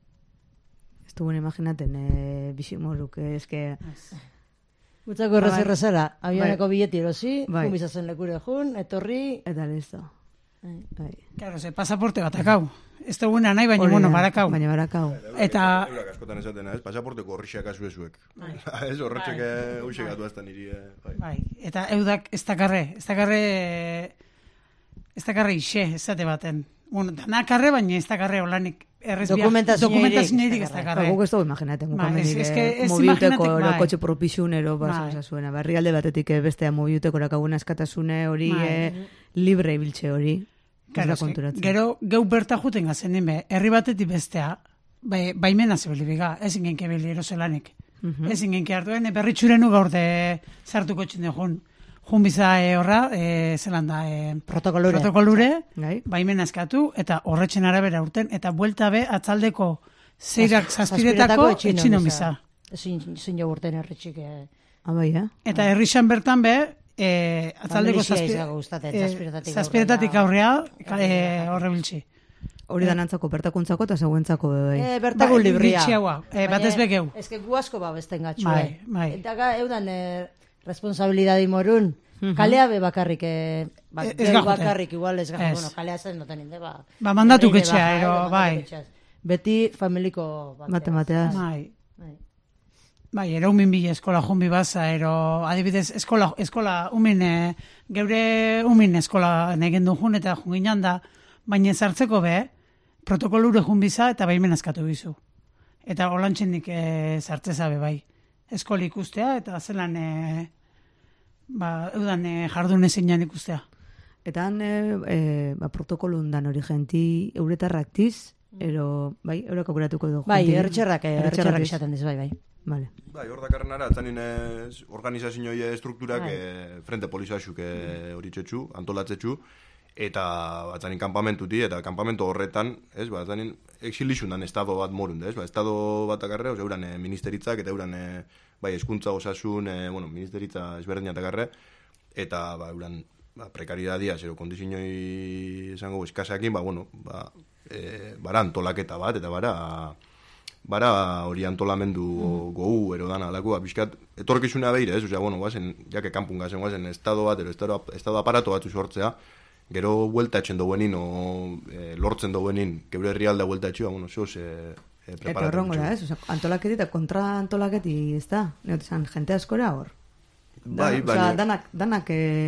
Ez duen imaginaten bizimoruk, eske... Gutzako errezera, avioneko bileti erosi, jumizazen lekure jun, etorri... Eta listo. Claro, pasaporte bat akau. Ez da buena nahi, baina barakau. Baina barakau. Eta... Eurak askotan esatena, ez? Pasaporteko horrixak azu ezuek. Ez horretxek huixek atu azta niri. Bai, eta eudak ez dakarre ixe, ez zate baten. Bueno, danakarre, baina ez dakarre olanik. Dokumentazioirik ez dakarre. Guk ez dugu imaginaten. Mobiuteko erokotxe propizunero, zuena. Barrialde batetik bestea mobiuteko erakaguna eskatasune hori libre ibiltxe hori. Gero, geu berta juten gazen, herri batetik bestea, baimena zebelibiga, ezin genke beli eroselanik. Ezin genke hartuen, berritxurenu gaur de zartuko txinde jun. Jun biza horra, zelan da, protokolure, baimena eskatu, eta horretxen arabera urten, eta buelta be atzaldeko zeirak zazpiretako etxino biza. Zin jo urten herritxik. Eta herrixan bertan be, atzaldeko zazpiretatik aurrea horre biltzi. Hori danantzako, bertakuntzako eta seguentzako bebai. Bertakun libria. Batez begeu. Ez que gu asko besten gatxu. Eta eudan responsabilidadi morun. Kalea be bakarrik. Bakarrik igual ez gajo. Bueno, kalea zen noten inde. Mandatu ketxea, bai. Beti familiko matemateaz. Bai, ero umin bila eskola junbi baza, ero adibidez eskola umin, geure umin eskola negin du jun eta junginan da, baina zartzeko be, protokolure junbiza eta baimen eskatu bizu. Eta holantxenik zartzezabe bai. Eskola ikustea eta zelan eudan jardun ezinan ikustea. Eta han protokolun dan hori genti euretarraktiz, ero, bai, eurek aukeratuko dugu. Bai, ertxerrak izaten diz, bai. Vale. Bai, hor dakarrenara, atzanin organizazioi estrukturak frente polisaxuk hori txetxu, antolatzetxu, eta atzanin kampamentuti, eta kampamentu horretan, ez, atzanin exilixun dan estado bat morun, ez, estado bat akarre, euran ministeritzak, eta euran, bai, eskuntza osasun, ministeritza ezberdina takarre, eta, euran, prekaridadia, zero, kondizioi esango eskasakin, bara antolaketa bat, eta bara hori antolamendu gogu erodan alako, bizkat, etorkizuna behire, ez, guazen, jake kanpun gazen, guazen, estado bat, estado aparato batzu sortzea, gero bueltatzen duenin, lortzen duenin, kebre herrialda bueltatxua, zoz, preparatu. Eta horrongo da, ez, antolaketi eta kontra antolaketi, ez da? Neotesan, jente askora hor? Bai, danak...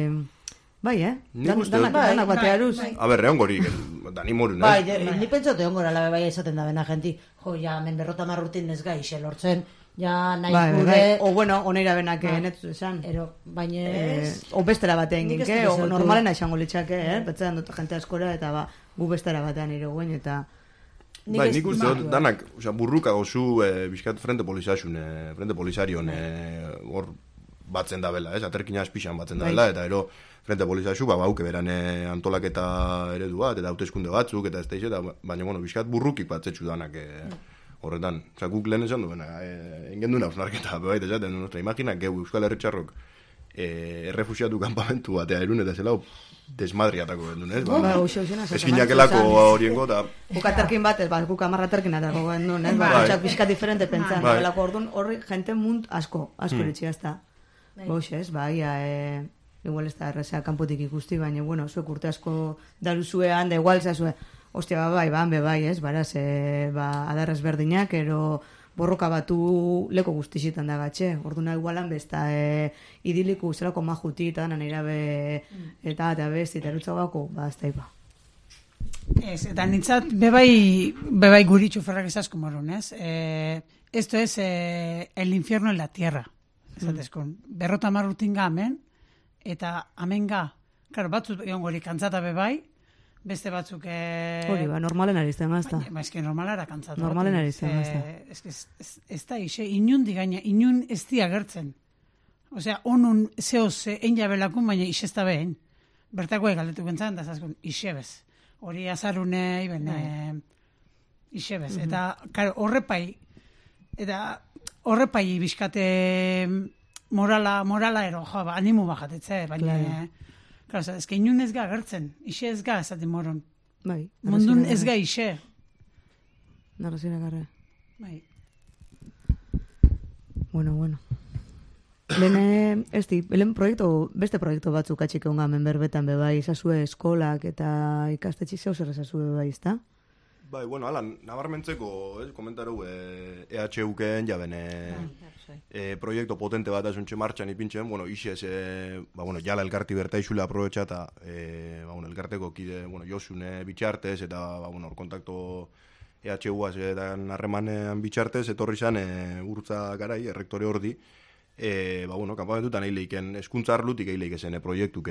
Bai, danak batearuz. A ber, egon gori, dani morun, Bai, ni pentsatu egon gora labe bai esaten da bena genti, ja, men 50 urtin ez gai, lortzen, ja, nahi gure... O, bueno, oneira benak netzu esan. Baina ez... O bestera batean ginke, o normalena esango litxake, betzean dut jente askora, eta gu bestera batean ere guen, eta... Bai, nik uste dut, danak, burruka gozu, bizkat frente polisarion, hor batzen da bela, aterkina espixan batzen da bela, eta ero frente polisaxu, bauke beran antolaketa eredu bat, eta hauteskunde batzuk, eta ez da, baina, bizkat burrukik batzetxu danak horretan. Guk lehen esan duena, engenduna ausnarketa, baita esaten, imagina, geu Euskal Herritxarrok errefusiatu kanpamentu batea erun, eta zela desmadriatako gendun, ez? Eskinjakelako horiengo, eta... Bukaterkin bat, guk amarraterkin atako gendun, ez? Txak bizkat diferente pentsan, orduan horri jente munt asko eritxia ez da. Boxe, ez, igual ez da errezea kanpotik ikusti, baina, zuek urte asko daruzuean, da igual zazue, ostia, bai, ez, baraz, adarrez berdinak, ero borroka batu leko guztizitan da gatxe, orduna igualan bezta idiliku zelako majuti, eta nanera eta besti, eta erutza gako, ez da iba. Ez, eta nintzat, bebai guri txuferrak esasko morun, ez? Esto es el infierno en la tierra. Esatezkon, 50 urtin hemen, eta hemen claro, batzuk egon gori kantzata bebai, beste batzuk... Hori, normalen arizten gazta. Eske normalara kantzata. Normalen arizten gazta. Ez da, inundi gaina, inun ez di agertzen. Osea, onun zehoz ein jabelakun, baina isezta behin. Bertako galdetu gentzan, da zazkun, isebez. Hori azarune, isebez. Eta, claro, horrepai bizkate morala ero, animu bajatetze, baina, claro, ez que inun ez ga agertzen, ise ez ga esaten moron. Bai. Mundun ez ga ise. Narrazina garra. Bai. Bueno. Lehen beste proiektu batzuk atxik egon gamen berbetan bebai, izazue eskolak eta ikastetxik zeu zer ezazue bebai, ezta? Bai, alan, nabarmentzeko, komentaru EHUken jaben proiektu potente bat asuntxe martxan ipintzen, isez, jala elkarti berta izule aprobetxa eta elkarteko kide, Josune bitxartez eta, kontakto EHUaz eta harremanean bitxartez, etorri zan urtza garai, errektore ordi, kanpamentutan eileiken, eskuntza arlutik eileikezen proiektuk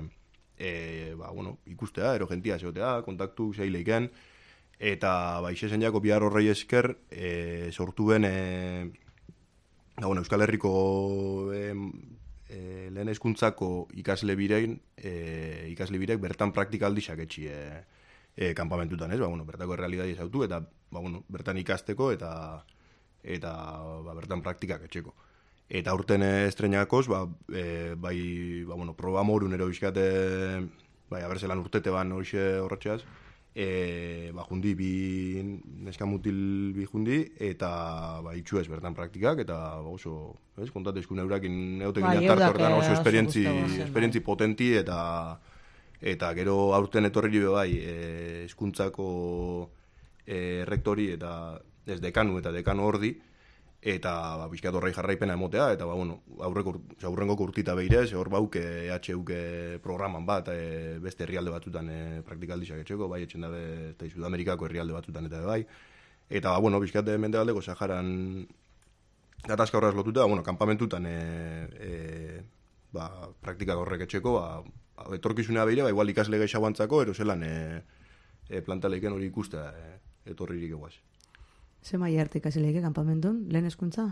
ikustea, ero gentia zeotea, kontaktu zeileiken, eta isezen jako bihar horrei esker sortu ben Euskal Herriko lehen hezkuntzako ikasle birek bertan praktikaldizak etxi kanpamentutan, ez? Bertako errealidadi ezautu eta bertan ikasteko eta bertan praktikak etxeko. Eta urten estrenakoz, proba morun ero bizkate, abertzelan urtete ban horretxeaz, jundi neska mutil bi jundi eta itxu ez bertan praktikak eta oso kontatezkun eurakin neotekin atartortan oso esperientzi potenti eta gero aurten etorri bai hezkuntzako rektori eta ez dekanu eta dekanu ordi eta bizkat horrei jarraipena emotea, eta aurrengo urtita behirez, hor bauk EHUk programan bat, beste herrialde batzutan praktikaldizak etxeko, bai, etxen dabe, eta Sudamerikako herrialde batzutan eta bai, eta bizkat mendebaldeko Saharan gatazka horraz lotuta, kampamentutan praktika horrek etxeko, etorkizunea behire, igual ikasle gehiago antzako, eroselan plantaleiken hori ikustea etorririk eguaz. Ze maia arte ikasileike kanpamentun, lehen hezkuntza?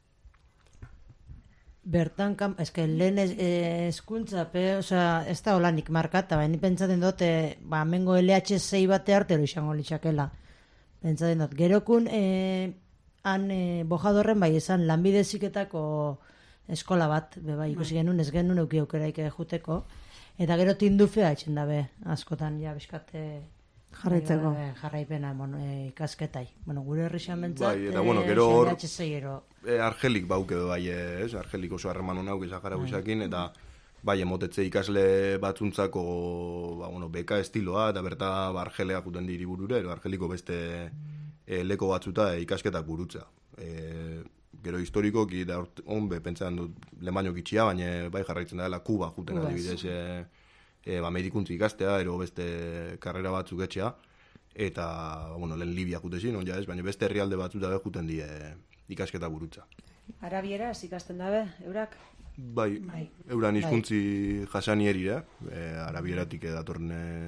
Bertan, lehen hezkuntza, ez da holanik markata, baina pentsaten dut, mengo LH6 bate arte hori izango litxakela. Pentsaten dut, gerokun, han bojadorren bai esan lanbide heziketako eskola bat, bai, ikusi genuen, ez genuen euki aukeraik juteko, eta gero tindufea etxen dabe, askotan, ja, biskate... Jarraitzeko. Jarraipena, ikasketai. Gure herrixan bentzat, bai, eta gero hor, HC-ero. Argelik bauke bai, Argelik oso harreman honau gizakara guizakin, eta bai, emotetze ikasle batzuntzako beka estiloa, eta berta Argelea juten diri burure, Argeliko beste leko batzuta ikasketak burutza. Gero historikoki, da honbe, pentsan dut, lehen gitxia, baina bai jarraitzen dela Kuba juten adibidez, medikuntzi ikastea, ero beste karrera batzuk etxea, eta, lehen Libia jutezin, baina beste herrialde batzuk dabe juten die ikasketa burutza. Arabieraz ikasten dabe, eurak? Bai, euran hizkuntzi jasani erire, arabieratik datorren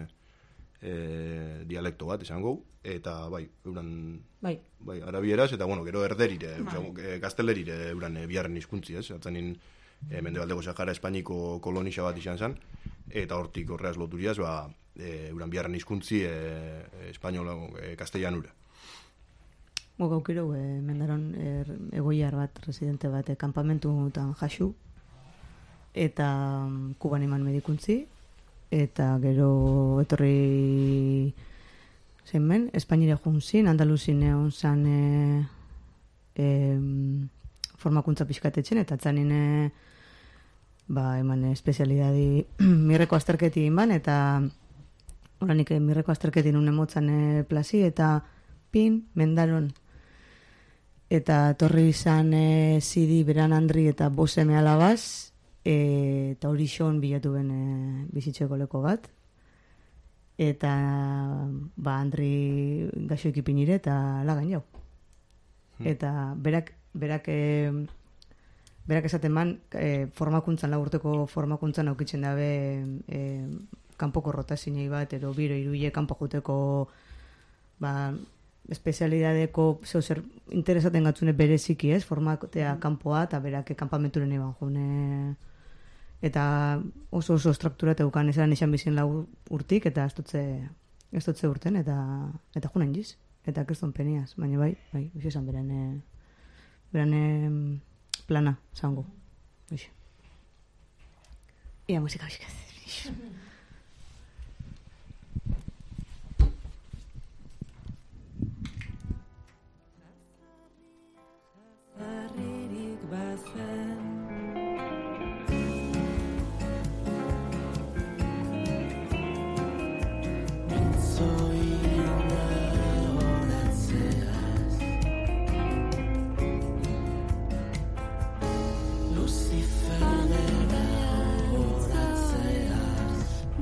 dialekto bat, esango, eta euran arabieraz, eta gero erderire, gaztelerire euran biharren hizkuntzi, atzanin Mendebaldeko Sahara Espainiko kolonisa bat izan zen, eta hortik horreaz loturiaz, euran biharren hizkuntzi espainola, kastellanura. Gaukiro, mendaron egoiar bat, residente bat, kanpamentutan jasu, eta Kuban eman medikuntzi, eta gero etorri zenben, Espainire junzin, Andaluzin egon zan formakuntza pixkatetzen, eta atzanin eman espezialidadi mirreko azterketi inban, eta oranik mirreko azterketi nun emotzan plazi, eta mendaron, eta torri izan Zidi, Beran Andri eta Boseme alabaz, eta hori xon bilatu ben bizitzeko leko bat, eta Andri gaxo ekipinire eta lagan jau. Eta berak esaten man, formakuntzan, lagurteko formakuntzan aukitzen dabe kanpoko rotazinei bat, ero biro iruile kanpo juteko espezialidadeko zer interesaten gatzune bereziki, formatea kanpoa, eta berak kanpamenturen eban june, eta oso strukturat eukan esan bizien lau urtik, eta ez dutze urten, eta junen jiz, eta kriston peniaz, baina bai, esan beren plana, zango. Ia musika biskaz. Arririk bazen Mintzoina horatzeaz Lucifer dela horatzeaz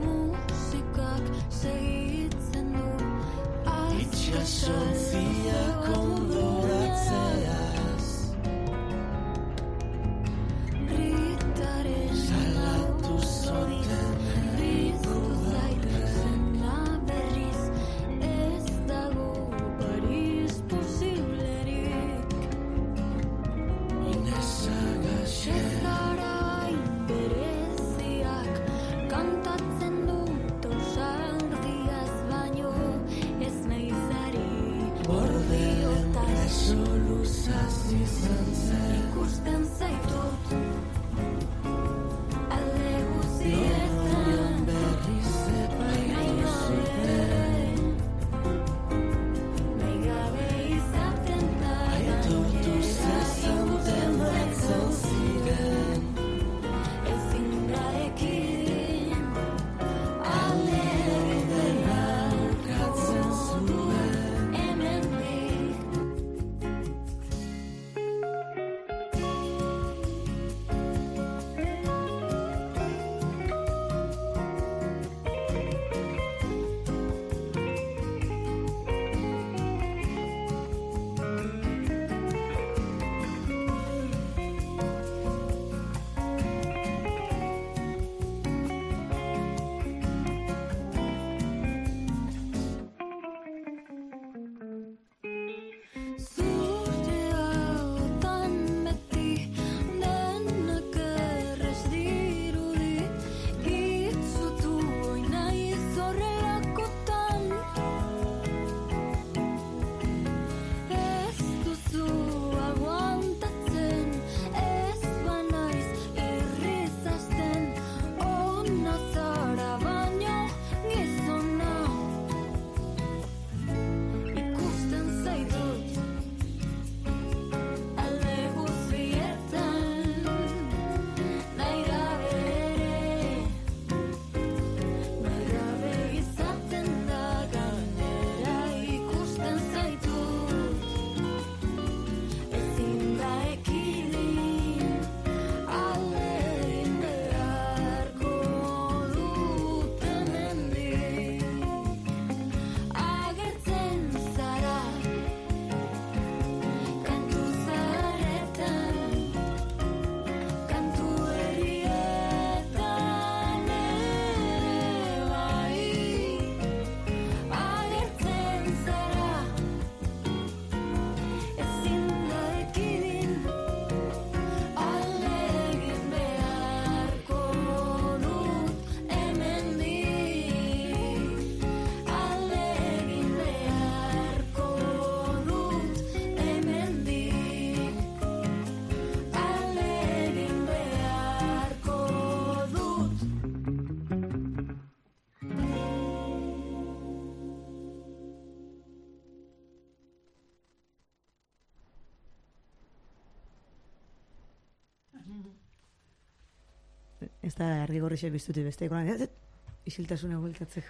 ez da errigorrixe biztuti beste ikonan, isiltasuna bueltatzeko.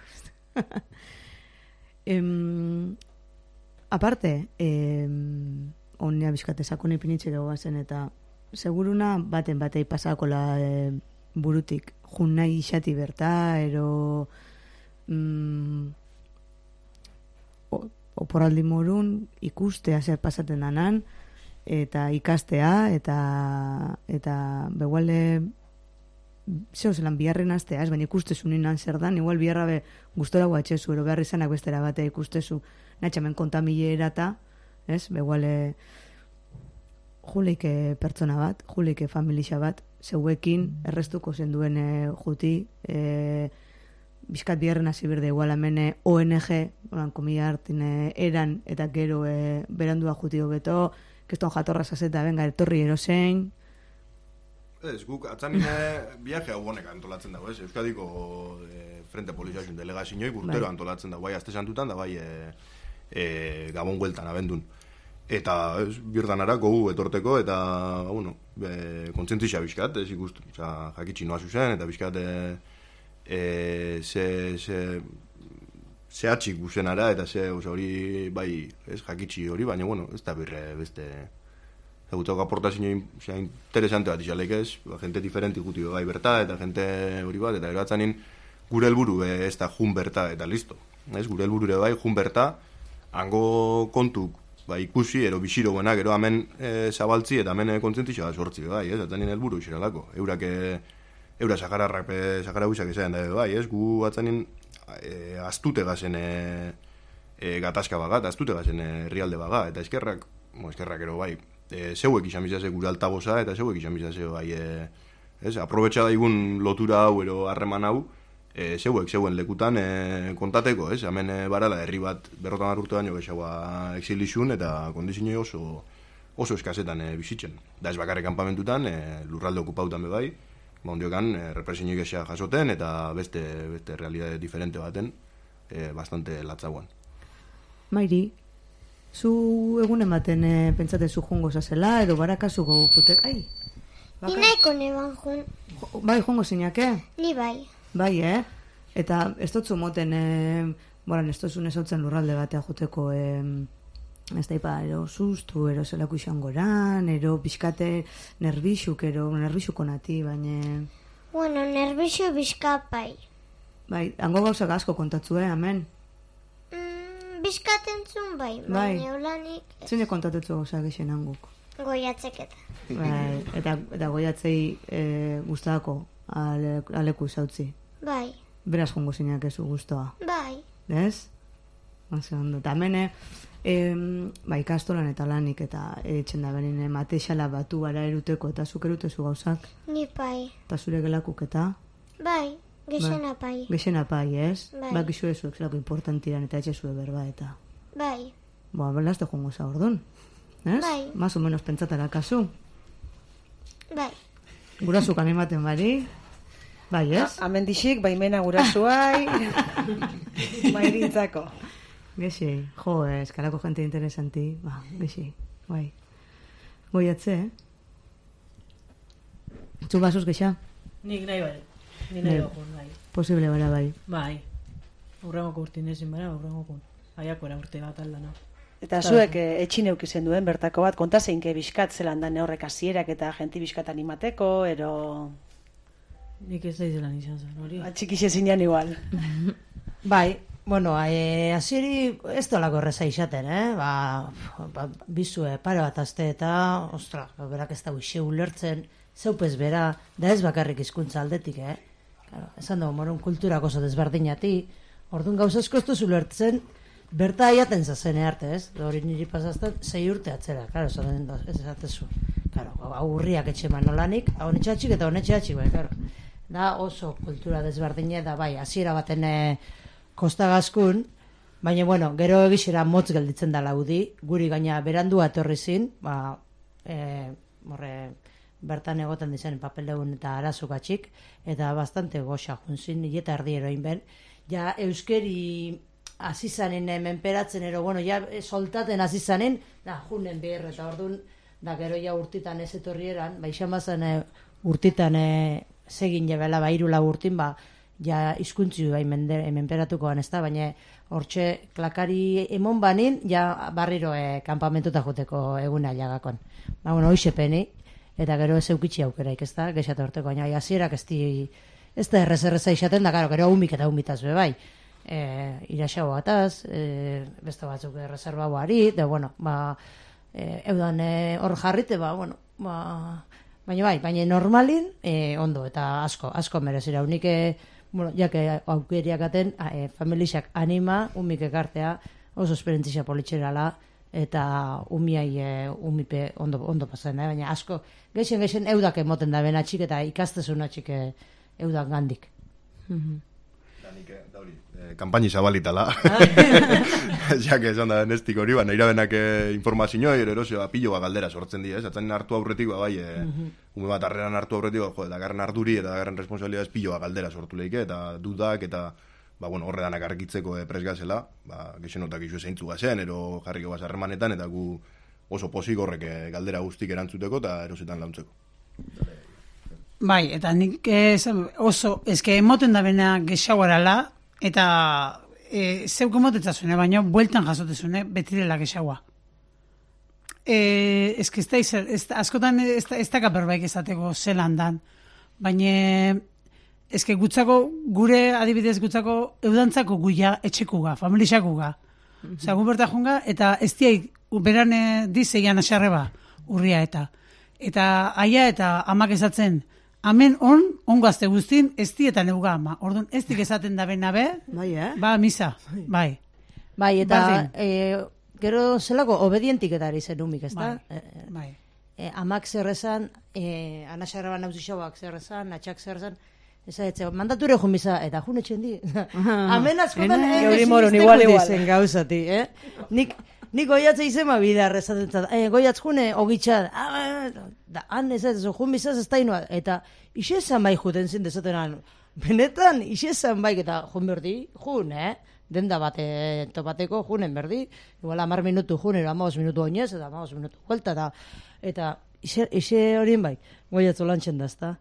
Aparte, onea bizkate sakon ipinitxe goazen eta seguruna baten batei pasakola burutik jun nahi isati berta, ero oporaldi morun ikustea zer pasaten danan, eta ikastea, eta beguale zeo zelan biharren astea, ez, baina ikustezu ninan zer dan, igual biharra be gustora guatxezu, ero behar izanak bestera batea ikustezu, natxamen kontamile erata, ez, beguale juleike pertsona bat, juleike familia bat, zeuekin errestuko zenduen juti, bizkat biharren hasi berde igual hemen ONG, komila hartin eran, eta gero berandua juti hobeto, keston jatorra zazeta, venga, etorri erosein. Ez, guk atzanine viaje hau honek antolatzen dago, ez? Euskadiko Frente Poliziaxun delegazioik urtero antolatzen dago, bai aste santutan, da bai Gabon hueltan abendun. Eta birdanara gogu etorteko, eta, bueno, kontzentzia bizkat, ez ikustu, jakitsi noa zuzen, eta bizkat ze atxik guzenara, eta ze hori, bai, ez jakitsi hori, baina, bueno, ez da birre beste... Zagutako aportazio interesante bat izalek ez, gente diferente ikuti bai berta, eta gente hori bat, eta eratzanin gure helburu ez da jun berta, eta listo. Ez, gure helburu ere bai, jun berta, hango kontuk bai, ikusi, ero bisiro buenak, ero hemen zabaltzi, eta hemen kontzentizioa sortzi bai, ez, eta nien helburu iziralako. Eura sakara buizak izan da bai, ez, gu atzanin astute gazen gatazka bagat, astute gazen herrialde baga, eta eskerrak ero bai, zeuek izamizase gure altaboza, eta zeuek izamizase bai, aprobetxa daigun lotura hau, ero harreman hau, zeuen lekutan kontateko, hemen barala herri bat berrotan urte baino gehiagoa exilizun, eta kondizio oso eskazetan bizitzen. Da ez bakarrik kanpamentutan, lurralde okupautan bebai, ondiokan represionik esia jasoten, eta beste realidade diferente baten, bastante latzaguan. Mairi, zu egun ematen pentsate zu jongo zazela, edo barakazu gogu jutek, ai? Ni nahiko neban jun. Bai, jongo zinake? Ni bai. Bai, Eta ez dutzu moten, ez dutzu nesautzen lurralde batea juteko, ez da ipa, ero sustu, ero zelako izan goran, ero bizkate nerbixuko nati, baina... Bueno, nerbixu bizkapai. Bai, hango gauzak asko kontatzu, amen? Bizkatentzun bai, baina olanik... Zine kontatetzu gauzak esen hanguk? Goiatzeketa. Bai, eta goiatzei guztako aleku zautzi. Bai. Beraz jongo zinak ezu guztoa. Bai. Ez? Oso ondo. Eta hemen, ikastolan eta lanik, eta etxen da benin, mateixala batu gara eruteko, eta zuk erutezu gauzak? Ni pai. Eta zure gelakuk eta? Bai, gexena pai. Gexena pai, ez? Bai. Bak izu ezuek zelako importantiran eta etxe zue berba, eta... Bai. Belazte jongo za ordun. Ez? Bai. Más o menos pentsatara kasu. Bai. Gurasuk animaten bari. Bai, ez? Amendixik, baimena gurasuai. Mairintzako. Gexi, eskalako jente interesanti. Gexi, bai. Goiatze, Zu basuz gexa? Nik nahi bai. Nik nahi bai. Posible bara bai. Bai. Urrengoko urtin ezin bara, urrengoko. Aiako era urte bat aldana. Eta zuek etxineuk izen duen bertako bat, kontazeinke bizkat zelan da neurrek hasierak eta jenti bizkat animateko, ero... Nik ez da izelan izan zen, hori? Atxikixe zinean igual. Bai, bueno, hasieri ez dolako erreza izaten, bizue, pare bat azte eta, ostra, berak ez da uxe ulertzen, zeupez bera, da ez bakarrik hizkuntza aldetik, Claro, esan dugu, morun kulturak oso desberdinati, orduan gauza asko ez duzu ulertzen, berta aiaten zazen arte, ez? Hori niri pasazten 6 urte atzera, claro, ez esatezu. Claro, aurriak etxeman nolanik, hau netxatxik eta honetxatxik, bai, claro. Da oso kultura desberdine, da bai, hasiera baten kostagazkun, baina, bueno, gero egixera motz gelditzen da laudi, guri gaina berandua etorri zin, bertan egoten dizen papeleun eta arazukatxik, eta bastante goxa junzin, eta erdi eroin ben, ja euskeri azizanen menperatzen ero, bueno, ja soltaten azizanen, da, junen eta orduan, da, gero ja urtitan ez etorri eran, baixan bazan urtitan segin jebela, ba, 3-4 urtin, ba, ja izkuntzi bai menperatukoan, ez da, baina hortxe klakari emon banin, ja barriro kanpamentuta joteko eguna jagakon. Ba, bueno, hoxe peni, eta gero ez eukitzi aukeraik, ez da, gexate horteko, baina hasierak ez da errez izaten da, gero umik eta umitaz bai. Iraxau bataz, beste batzuk reserva bari, da, bueno, ba, eudan hor jarrite, ba, bueno, ba, baina normalin, ondo, eta asko merezira, unik, bueno, jake aukeriak aten, familixak anima, umik ekartea, oso esperientzia politxerala, eta umipe ondo pasen, baina asko, geixen eudak emoten da, ben atxik eta ikastezun atxik eudak gandik. Kampaini zabalitala. Ja que esan da nestik hori, baina irabenak informazioa, erosio pillo galdera sortzen dira, atzan hartu aurretik, bai, ume bat arreran hartu aurretik, jo, eta garren arduri eta garren responsabilidad pillo galdera sortu lehike, eta dudak, eta, ba, bueno, horre danak argitzeko presgazela, ba, gexenotak izu zeintzu gazen, ero jarriko bazarremanetan, eta gu oso posik horrek galdera guztik erantzuteko, eta erosetan launtzeko. Bai, eta nik oso, eske emoten da bena gexauarala, eta zeuk emotetzazune, baina bueltan jasotezune, beti dela gexaua. Eske askotan ez da kaperbaik ezateko zelan dan, baina eske gure adibidez gutzako eudantzako guia etxekuga, familixakuga. Osea, gu berta junga, eta ez diai, beran dizeian asarreba, urria eta. Eta aia eta amak esatzen, amen ongo azte guztin, ez dietan euga ama. Orduan, ez dik esaten da benabe, ba, misa, bai. Bai, eta gero zelako obedientik eta ari zen umik, ez da? Bai. Amak zerrezan, anasarraban nauzixauak zerrezan, atxak zerrezan, ez mandature jun misa, eta jun etxen di. Amen askotan dizen gauzati, Nik goiatze izema bidea rezatentzat, goiatz june ogitxad, da han ez jun misaz ez da inoa, eta isezan bai juten zin dezatenan, benetan isezan bai, eta jun berdi, jun, denda bate topateko junen berdi, igual 10 minutu jun, 15 minutu oinez, eta 15 minutu vuelta, eta ise horien bai, goiatzo lantxen da, ez da.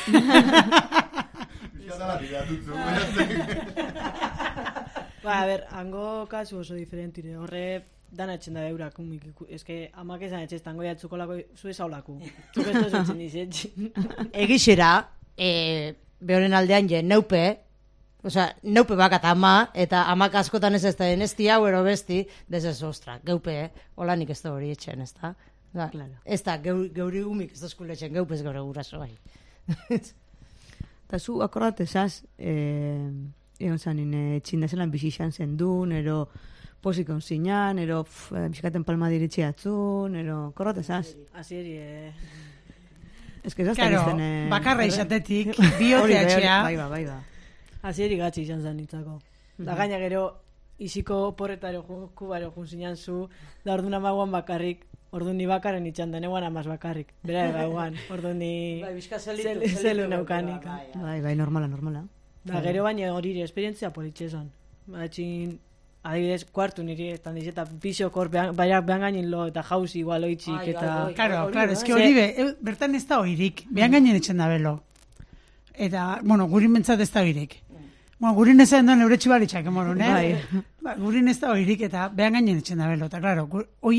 Ba, a ber, hango kasu oso diferentire, horre dana etxen da eurak, eske amak esan etxestan goiatzuko lako, zu ez haulako. Zuk ez dozutzen dizetxin. Egixera, behoren aldean je, neupe, osea, neupe bakat ama, eta amak askotan ez da denesti hau ero besti, dezez, ostra, geupe, holanik ez da hori etxen, ez da? Ez da, geuri umik ez da eskuletxen, geupez gaur guraso bai. Eta zu akordatezaz, egon zanin, txindazelan bizixan zendun, ero posik onzinan, ero bizkaten palma diritxe atzun, ero korratezaz. Asieri, Ez que zazten izten... bakarra izatetik, bioteatxea. Bai ba. Asieri gatzi izan zen nitzako. Da gaina gero, iziko porretaro kubaro junzinan zu, da orduan amaguan bakarrik, orduan ni bakaren itxan da, neguan amaz bakarrik. Bera egauan, orduan ni... Bai, bizka zelu neukanik. Bai, normala. Da gero baina hori esperientzia politxezan. Batxin, adibidez, kuartu niri estan dizeta, pixokor behan gainin lo, eta jauzi igual oitxik, eta... Claro, eski hori bertan ez da oirik, behan gainin etxen da belo. Eta, bueno, gurin bentsat ez da oirik. Bueno, gurin ez da endoan euretxi balitxak, emoron, gurin ez da oirik, eta behan gainin etxen da belo. Eta, claro,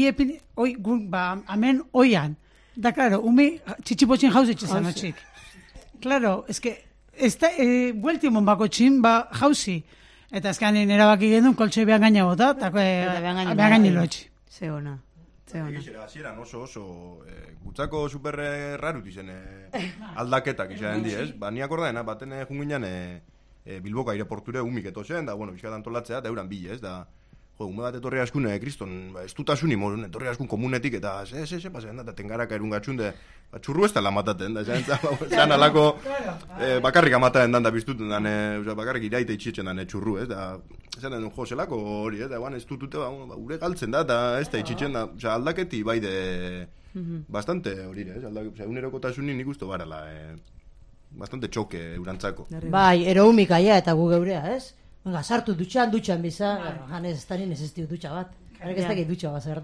hemen oian. Da, claro, umi txitsipotxin jauz etxezan otxik. Claro, eske... Ez da, bueltimon bako txin, jauzi. Eta ezkanin erabaki gendun, koltxe behan gaina bota, eta behan gaina lotxi. Ze ona. Hasieran oso, gutzako super rarut izen aldaketak izan di, ez? Ba, ni akordaena, baten junginan Bilboko aireporture umik eto zen, da, bueno, bizkatan tolatzea, da euran bile, ez? Da, ume bat etorri askun, kriston, ez dutasuni morun, etorri askun komunetik, eta pasen da, eta tengarak erun gatxunde, txurru ez da lamataten, da, zan alako bakarrik amataten dan da biztuten dan, bakarrik iraite itxitzen dan txurru, ez, da, zan den zelako hori, da, ez dutute, ure galtzen da, eta ez da itxitzen da, aldaketi baide, bastante hori, ez, unerokotasunin nik usto barala, bastante txoke urantzako. Bai, ero humik aia eta gu geurea, ez? Venga, sartu dutxan biza, janez ez da nien ez ez dutxa bat. Harek ez dakit dutxa bat zertan.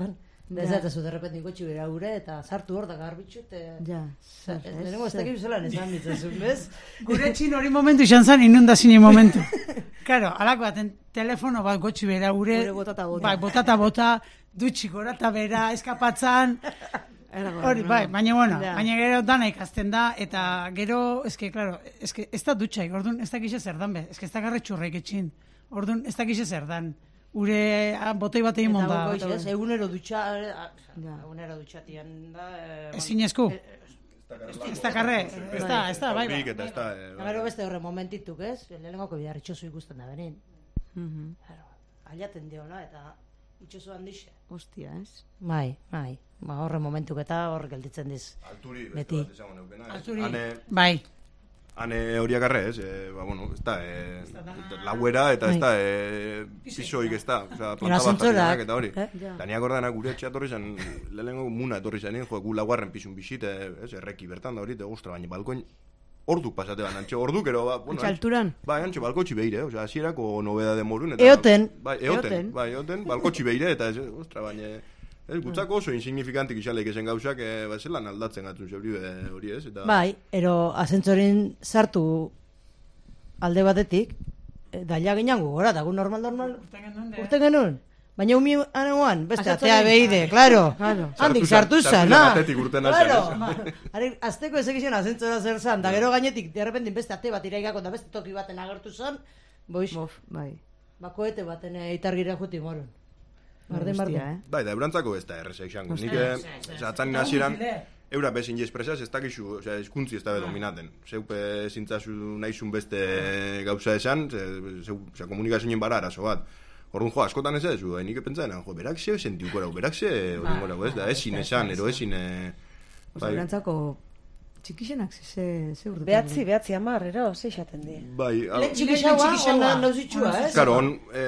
Dezatezu derrepentin gotxi bera gure, eta sartu hor da garbitxu, Ja, zer, Lehenengo ez dakit zelan esan bitzazun, bez? Gure txin hori momentu izan zen, inundazini momentu. Claro, alako baten telefono bat gotxi bera gure, bai, botata bota, dutxi gorata bera, eskapatzan, hori, bai, baina bueno, baina gero dana ikasten da, eta gero, claro, ez da dutxaik, orduan ez dakixe zer dan be, ez da garretxurraik etxin, orduan ez dakixe zer dan. Ure botei bat egin monda. Eta goiz, egunero dutxatian da... Ezin esku? Ez da karre, ez da, bai. Gero beste horre momentituk, ez? Lehenengoko bidar itxosu ikusten da benin. Aiaten diola, eta itxosu handixe. Ostia, ez? Bai. Horre momentuk eta horre gelditzen diz. Alturi, beste bat esango neukena. Alturi, bai. Hane horiak arre, ez? Ez da, lauera eta ez da, pisoik ez da. Planta bat eta hori. Daniak ordenak gure etxea torri zen, lehenengo muna torri zen, gu laugarren pisun bisit, erreki bertan da hori, ostra, baina balkoin orduk pasate ban, antxe orduk, ero, antxe alturan? Bai, antxe balkotxi behire, hasierako nobeda de morun. Eoten. Bai, eoten, balkotxi behire, eta ostra, baina... Gutzako oso insignifikantik izaleik esen gauzak, zelan aldatzen gatzun zeuri hori ez. Bai, ero asentzorin sartu alde batetik, daila ginean gugora, dago normal, urten genuen. Baina umi aneguan, beste atea behide, klaro. Handik sartu zan, na. Azteko ezek izan asentzora zer zan, da gero gainetik, derrepentin beste ate bat iraigako, da beste toki baten agertu zan, boiz, bakoete baten itargira juti morun. Barden. Bai, da eurantzako ez da errezek xango. Nik, atzanin hasieran, eura bezin jespresaz ez dakizu, eskuntzi ez da dominaten. Zeupe zintzazu nahizun beste gauza esan, komunikazioen bara arazo bat. Orduan, askotan ez ez, nik pentsatzen, berak ze sentiuko erau, berak ze hori gorau, ez da, ezin esan, ero ezin... Eurantzako txikixenak ze urtetan? Behatzi amar, ero, ze isaten di. Bai, txikixaua, onan nauzitxua, ez? Karo,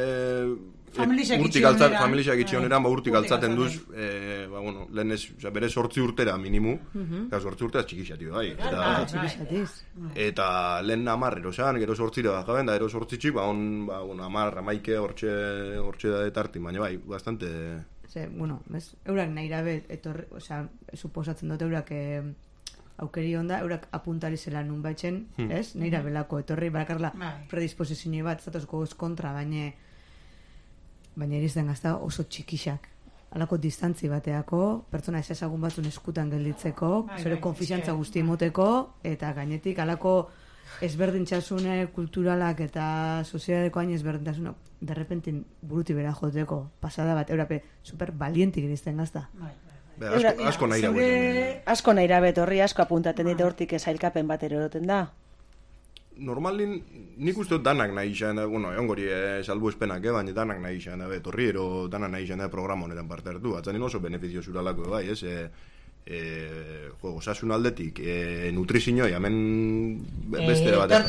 familiak itxioneran urtik altzaten duz, lehen ez, bere 8 urtera minimu, 8 urtera txikixati bai. Eta lehen 10 erosan, gero 8 jaben, da ero 8 txik, 10, 11 hortxe da etartin, baina bai, bastante... Eurak nahi rabe, suposatzen dut eurak aukeri onda, eurak apuntari zela nun batzen, ez? Nahi rabelako etorri, barakarla predisposizio bat, zatozko kontra, baina irizten gazta oso txikixak. Alako distantzi bateako, pertsona ez ezagun batzun eskutan gelditzeko, zure konfiantza guzti emoteko, eta gainetik alako ezberdintxasune kulturalak eta sozialeko hain ezberdintasune, derrepentin buruti bera joteko, pasada bat, eurape, super balientik irizten gazta. Asko nahi rabe. Asko nahi rabe, horri asko apuntaten dit hortik ezailkapen bat eroten da. Normalin, nik uste dut danak nahi izan, egon gori salbu espenak, baina danak nahi izan, torri ero danak nahi izan programa honetan parte hartu, atzanin oso benefizio zuralako, bai, ez, osasun aldetik, nutrizioi, hemen bestera bat.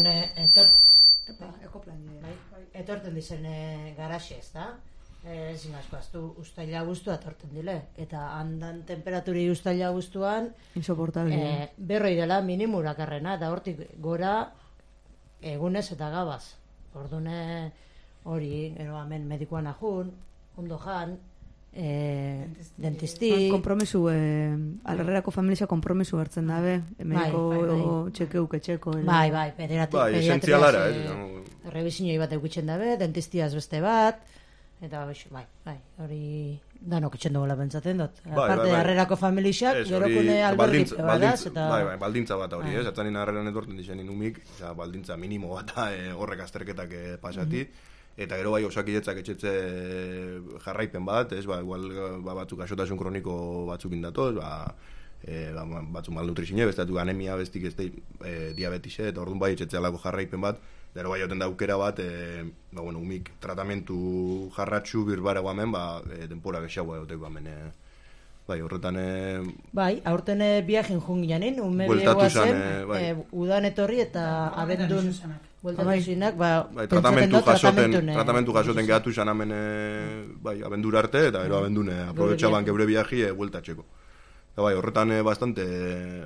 Etorten dizen garaxe, ez da? Ezin asko, aztu ustaila guztua etorten dile, eta handan temperaturi ustaila guztuan insoportable. Berroi dela minimurak arrena, eta hortik gora egunez eta gabaz. Ordune hori, gero hemen medikoan ajun, ondo jan, dentistik... Kompromisu, alerrerako familia kompromisu hartzen dabe, mediko txekeuk etxeko... Bai, pediatria... esentzialara, Rebizinoi bat eukitzen dabe, dentistiaz beste bat, eta bai, hori danok etxen dugu labentzaten dut. Aparte, harrerako familiak, gerokune alberrik badaz, eta... Bai, baldintza bat hori, ez? Atzanin harreran edorten dizenin umik, baldintza minimo bat horrek azterketak pasati, eta gero bai osakidetzak etxetze jarraipen bat, ez? Igual batzuk gaixotasun kroniko batzuk indatoz, batzuk malnutrizine, bestatu anemia, bestik ez diabetise, eta orduan bai etxetze alako jarraipen bat, Dero bai joten da aukera bat, umik tratamentu jarratxu birbara guamen, denpora gexagoa egoteko hemen. Bai, horretan... Bai, aurten biajen jungianin, ume begoa zen, udan etorri eta abendun bueltatu zinak, tratamentu jasoten gehatu izan hemen abendur arte, eta gero abendun aprobetxaban geure biaji bueltatxeko. Bai, horretan bastante,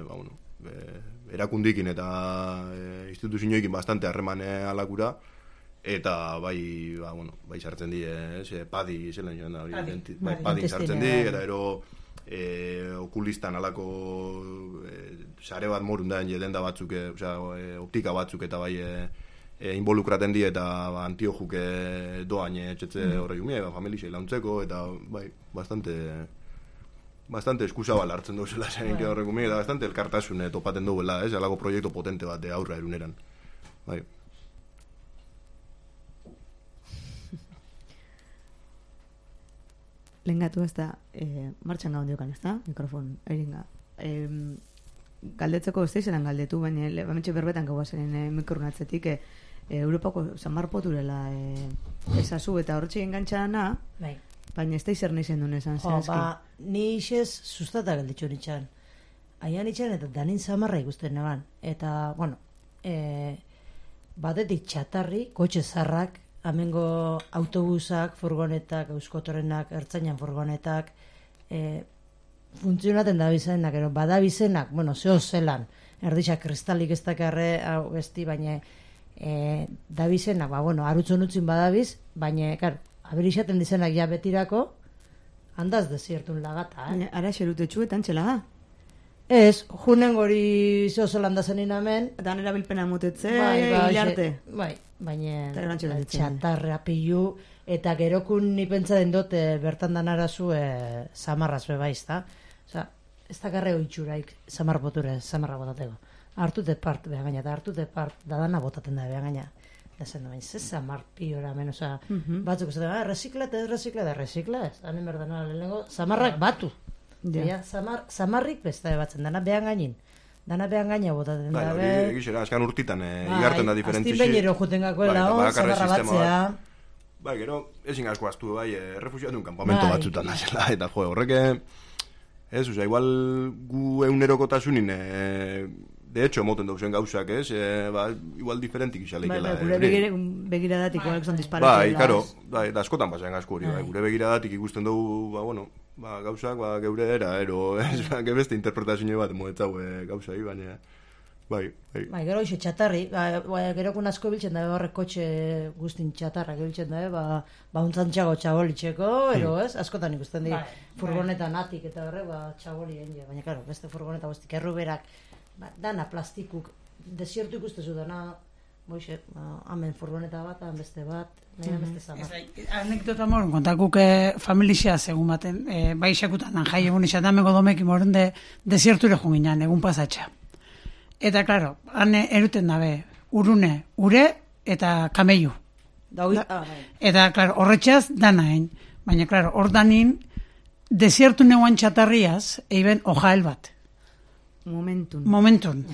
erakundikin eta instituzioekin bastante harreman alakura, eta bai sartzen di, padi, zelan joan da, padi sartzen di, eta ero okulistan alako sare bat morun da, denda batzuk, optika batzuk, eta bai involukraten di, eta antiojuk doain etxetze horre jumie, familixei launtzeko, eta bai, bastante eskuzabal hartzen duzela zein horre jumie, eta bastante elkartasun topaten duela, alako proiektu potente bat aurra eruneran, bai. Lengatu ez da, martxan gau diokan ez da, mikrofon, eringa. Galdetzeko ez da izan galdetu, baina bametxe berbetan gau zen mikronatzetik, Europako zamarpoturela ezazu eta horretxe engantxana, baina ez da izan nahi zen duen esan zehazki. Ni isez sustata galditxo nitxan. Aian itxan eta danin zamarra ikusten neban. Eta, bueno, batetik txatarri, kotxe zarrak, amengo autobusak, furgonetak, euskotorenak, ertzainan furgonetak, funtzionaten da bizenak, bada bizenak, bueno, zeo zelan, erdixak kristalik ez dakarre, hau besti, baina da bizenak, arutzon utzin badabiz, baina, aberixaten dizenak ja betirako, handaz desiertun lagata, Ara xerute txuetan txela da? Ez, junen gori zeo zelan da zenin hemen. Eta nera bilpena motetze, hilarte. Baina txatarra pilu, eta gerokun nipentza den dote bertan danarazu zamarraz bebaiz, da? Osa, ez da garrego itxuraik zamarpoture, zamarra botateko. Hartute part, beha gaina, eta hartute part, dadana botaten da, beha gaina. Da zen, baina, ze zamar piora, men, osa, batzuk ez da, rezikla, ez, hanen berdana lehenengo, zamarrak batu. Ja, zamarrik besta batzen, dana behan gainin. Dana behan gaina botaten da. Egizera, askan urtitan, igarten da diferentzi. Aztin behin jutenga koela, zamarra batzea. Gero, ezin asko aztu, refugiatun kanpamento batzutan da zela, eta horreke, ez, igual gu eunerokotasunin, de hecho, moten dauzen gauzak, ez, igual diferentik izaleikela. Gure begiradatik, igual, disparatzen. Karo, da askotan bazen asko hori, gure begiradatik ikusten dugu, gauzak, geure era, beste interpretazio bat moetzau gauzai, baina, bai. Gero iso txatarri, gerokun asko biltzen da, horrek kotxe guztin txatarra biltzen da, untzantxago txabolitzeko, ez, askotan ikusten di, furgonetan atik eta horrek, txaboli egin, baina, karo, beste furgoneta guztik erruberak, dana plastikuk, desiertu ikustezu dana, boixe, hamen furgoneta bat, hamen beste bat, nahi beste zamar. Anekdota moren, kontakuk familixea segun baten, bai xakutan, jai egun isatamengo domeki moren desierture junginan, egun pasatxa. Eta, klaro, han eruten dabe, urune, ure eta kamellu. Eta, klaro, horretxaz dana egin. Baina, klaro, hor danin, desiertu neuan txatarriaz, eiben ojael bat. Momentun.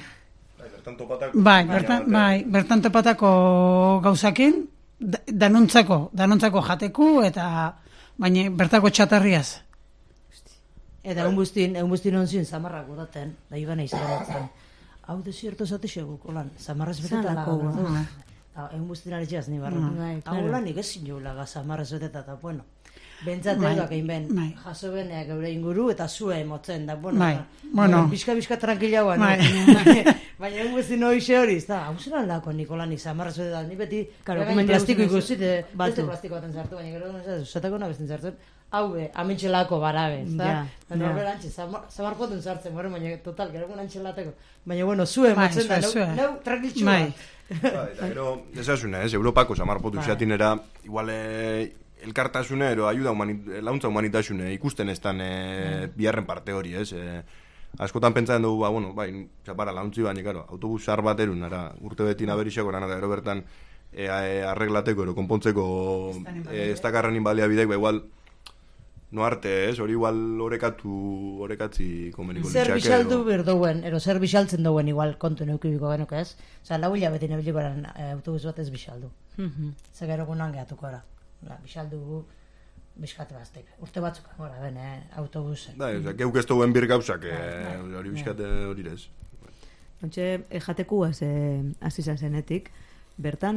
Bertan topatako gauzakin, danontzako jateku, eta baina bertako txatarriaz. Eta egun guztin onzien zamarrak botaten, da iban eiz batzen. Hau desierto zatexegu, kolan, zamarrez beteta laga. Egun guztin aritxeaz ni barra. Hau lan igezin jo laga zamarrez beteta, eta bueno. Bentzate edo akein ben, jaso beneak eure inguru, eta zue emotzen da, bueno, bizka tranquilagoa, baina egun guztin hoxe hori, hau zelan lako Nikolani zamarrez beteta, ni beti plastiko ikusit, beste plastiko baten zartu, baina gero zatako nabezten zartzen, hau amintxelako barabe, norbera antxe, zamarpotun zartzen, baina total, gero antxelateko, baina bueno, zue emotzen da, neu tranquiltxua. Eta gero, ezazuna, Europako zamarpotu izatinera, igual elkartasune, launtza humanitasune ikusten ez dan biharren parte hori, ez? Askotan pentsatzen dugu, txapara launtzi baina, karo, autobus zar bat erun, urte beti naberixako, eta ero bertan arreglateko, konpontzeko ez dakarrenin balia bidek, igual, no arte, ez? Hori igual horekatzi komeniko litxake. Zer bixaldu berdouen, zer bixaltzen douen igual kontu neukibiko genuko, ez? Osa, lau hilabeti nebiliko eran autobus bat ez bixaldu. Zer gero gunan gehatuko era. Bixaldu bizkate baztek. Urte batzuk gora ben, autobusen. Geuk ez duen bir gauzak, hori bizkate hori ez. Ontxe, jatekuaz azizan zenetik, bertan,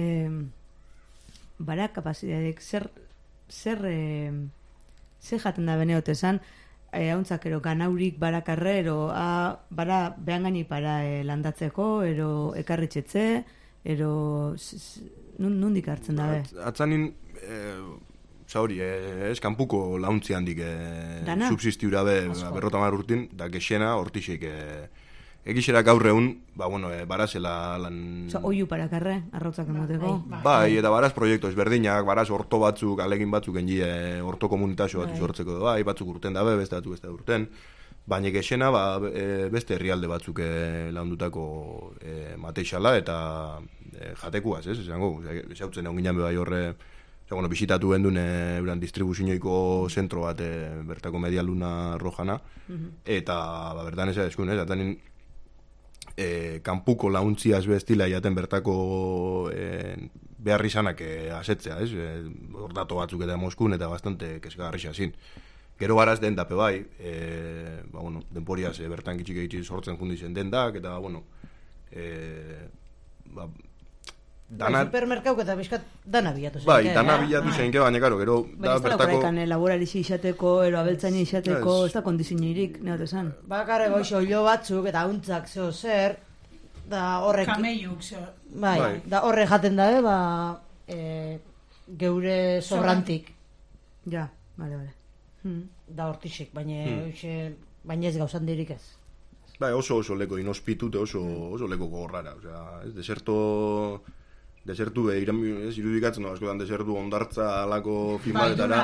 bara kapazidadik, zer jaten da beneote zan, hauntzak ero ganaurik barakarre, ero bara behan gaini para landatzeko, ero ekarritxetze, ero nundik hartzen dabe? Atzanin, hori, kanpuko launtzi handik subsistiura berrotamar urtin, da gexena hortixek egixera gaur egun, barazela lan... Oiu parakarre, arrautzak emoteko? Bai, eta baraz proiektu ezberdinak, baraz orto batzuk, alegin batzuk engie orto komunitazio bat sortzeko da, bai, batzuk urten dabe, beste batzuk beste urten, baina gexena beste herrialde batzuk laundutako mateixala eta jatekuaz, esango, esautzen egon ginen bai horre, bisitatu gendun euran distribuzioiko zentro bat bertako Media Luna Rojana, eta bertan ez eskun, eta kanpuko launtziaz bestila jaten bertako behar izanak asetzea, hor dato batzuk eta Moskun, eta bastante keskagarri zin. Gero baraz den dape bai, denporiaz bertan kitxik egitzi sortzen jundizen dendak, eta, supermerkauk eta bizkat dana bilatu zen. Bai, dana bilatu zen, baina, karo, gero da bertako... Baina laborarixi izateko, ero abeltzaini izateko, ez da kondizinuirik, neot esan. Bakarre goixo hilo batzuk, eta untzak zeo zer, da horrek... Kameiuk zeo. Bai, da horre jaten dabe, geure sobrantik. Ja, bale. Da hortixik, baina ez gauzan dirik ez. Bai, oso leko inospitute, oso leko gogorrara, desertu irudikatzen askotan desertu ondartza alako filmadetara.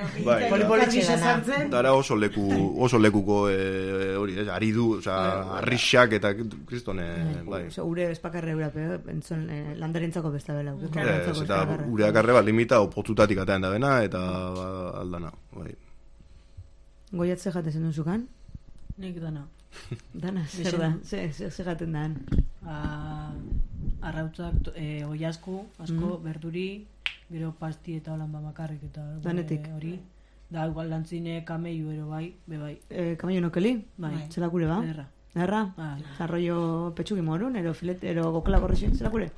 Dara oso lekuko hori, aridu, arrixak eta kristone, bai. Ure espakarre eurape, landarentzako besta bela. Eta ure akarre bat limita opotzutatik atean da bena, eta aldana, bai. Goiatze jatezen duzukan? Nik dana. Dana, zer da? Zer jaten da? Arrautzak, oiazku, asko, berduri, gero pasti eta holan bamakarrik eta... Danetik? Hori. Da, igual lantzine kameio ero bai, bebai. Kameio nokeli? Bai. Zelakure ba? Erra? Arroio petxuki morun, ero filet, ero gokela gorrexin, zelakure?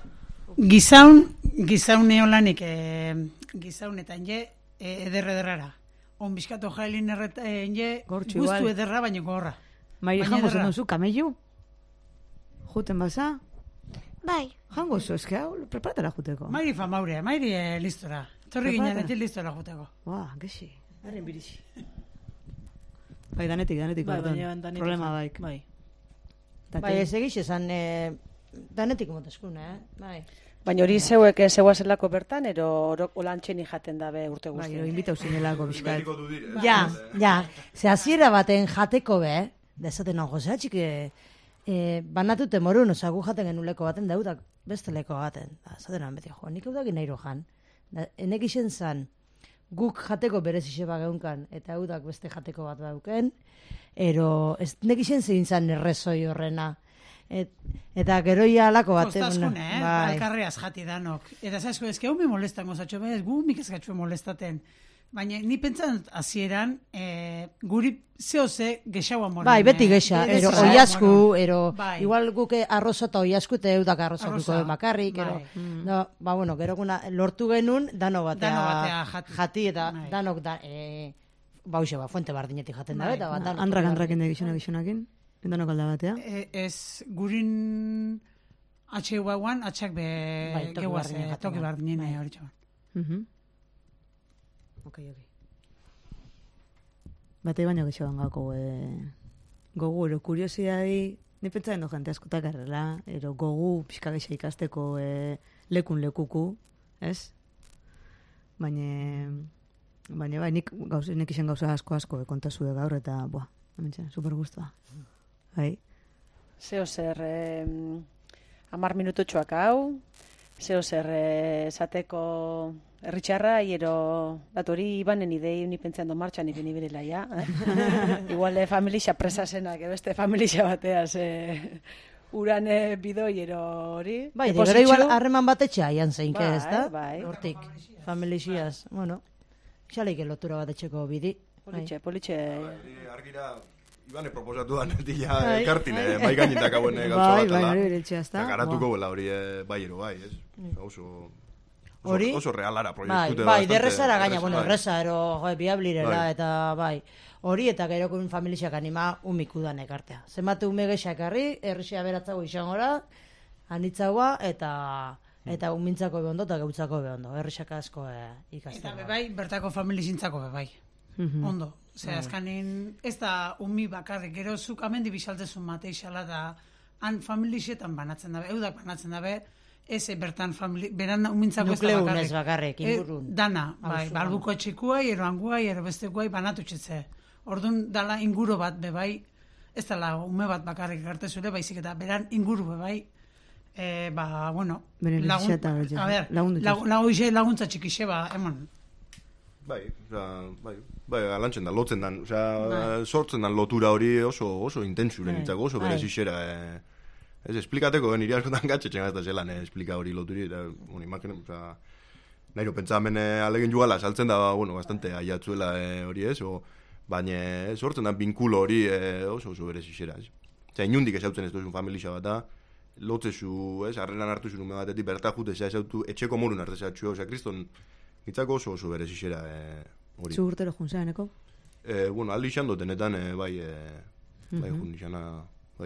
Gizaun eolanik, gizaun eta enge, ederrara. On bizkato jailin enge, guztu ederra, baina gorra. Mairi jango zen duzu, kameio? Juten baza? Bai. Jango zu, eske hau, preparatara juteko. Mairi famaurea, mairi listora. Torri ginen, etil listora juteko. Gexi, herrin birixi. Bai, danetik, problema baik. Bai, ez egiz esan, danetik moteskun, bai. Baina hori zeuek zeuazelako bertan, ero olantxeni jaten dabe urte guzti. Bai, ero inbitau zinelako bizkat. Ja, ze hasiera baten jateko dezaten hau Josea txiki, banatute morun, gu jaten genuleko baten, daudak beste leko baten. Zaten han beti, nik eudakin nahi rojan. Enek isen zan, guk jateko berezixe bageunkan, eta eudak beste jateko bat dauken, ero, nek isen zein zan errezoi horrena. Eta gero ia alako bat. Kostaskune, alkarreaz jati danok. Eta zasko, ezke hau me molestan gozatxo, gu mik ezkatxo molestaten. Baina ni pentsan hasieran guri zehoze gexaua moren. Bai, beti gexa, ero oiazku, ero igual guke arroza eta oiazku eta eudak arrozakuko bakarrik, ero. Bueno, gero lortu genuen dano batea jati eta danok bauxe fuente bardinetik jaten da, eta bat danok. Andrak ende gizonakin? Endanok alda batea? Ez gurin atxe guauan, atxak gehuaz, toki bardinen hori txaban. Ok. Bate baino gexoan gako gogu, ero kuriosidadi, ni pentsaren do jente askotak errela, ero gogu pixka gexa ikasteko lekun lekuku, ez? Baina bai, nik izan gauza asko kontazue gaur, eta super guztua. Bai. Zeo zer 10 minututxoak hau, zeo zer esateko erritxarra, ero datori ibanen idei ni pentsan do martxan ipini birela ja. Igual familia presa zenak, beste familia bateaz uran bidoi ero hori. Bai, gero igual harreman batetxe aian zeinke, ez da? Hortik, familiaz, bueno, xaleike lotura batetxeko bidi. Politxe. Argira, Ibane proposatu da netila kartine, bai gainetak hauen gauza batala. Eta garatuko bela hori baiero, bai, ez? Oso realara proiektute. Bai, derrezara gaina, bueno, erreza, biablirela, eta bai. Hori eta gero kun familiak anima umikudan ekartea. Zenbate ume gexak herri, errixea beratzago izan gora, anitzagoa eta umintzako behondo eta gautzako behondo. Errexak asko ikasten. Eta bebai, bertako familizintzako bebai. Ondo. Osea, azkanin, ez da umi bakarrik, gero zuk amendi bisaltezun mateixala da han familixetan banatzen dabe, eudak banatzen dabe, ez bertan beran umintzako ez da bakarrik. Nukleunez bakarrik, ingurun. Dana, bai, balbuko txikuai, ero anguai, ero bestekuai banatu txetze. Orduan dala inguru bat bebai, ez dala ume bat bakarrik gartezule, baizik eta beran inguru bebai, bueno, laguntza txikixe, emon. Bai, alantzen da, lotzen dan, sortzen dan lotura hori oso intentsuren itzako, oso berez isera, ez, esplikateko, niri askotan gatxetxen gazta zelan, esplika hori loturi, eta, imaginen, nahi pentsamen alegin jugala, saltzen da, bueno, bastante aiatzuela hori ez, baina sortzen da binkulo hori oso berez isera, ez. Inundik ezautzen ez duzun familia bat da, lotzezu, ez, arrenan hartu zuen batetik, berta jute, ez autu, etxeko morun artezatxua, kriston, itzako oso berez isera hori. Zu urtero juntzeaneko? Bueno, aldi izan dotenetan, bai jun izana, bai.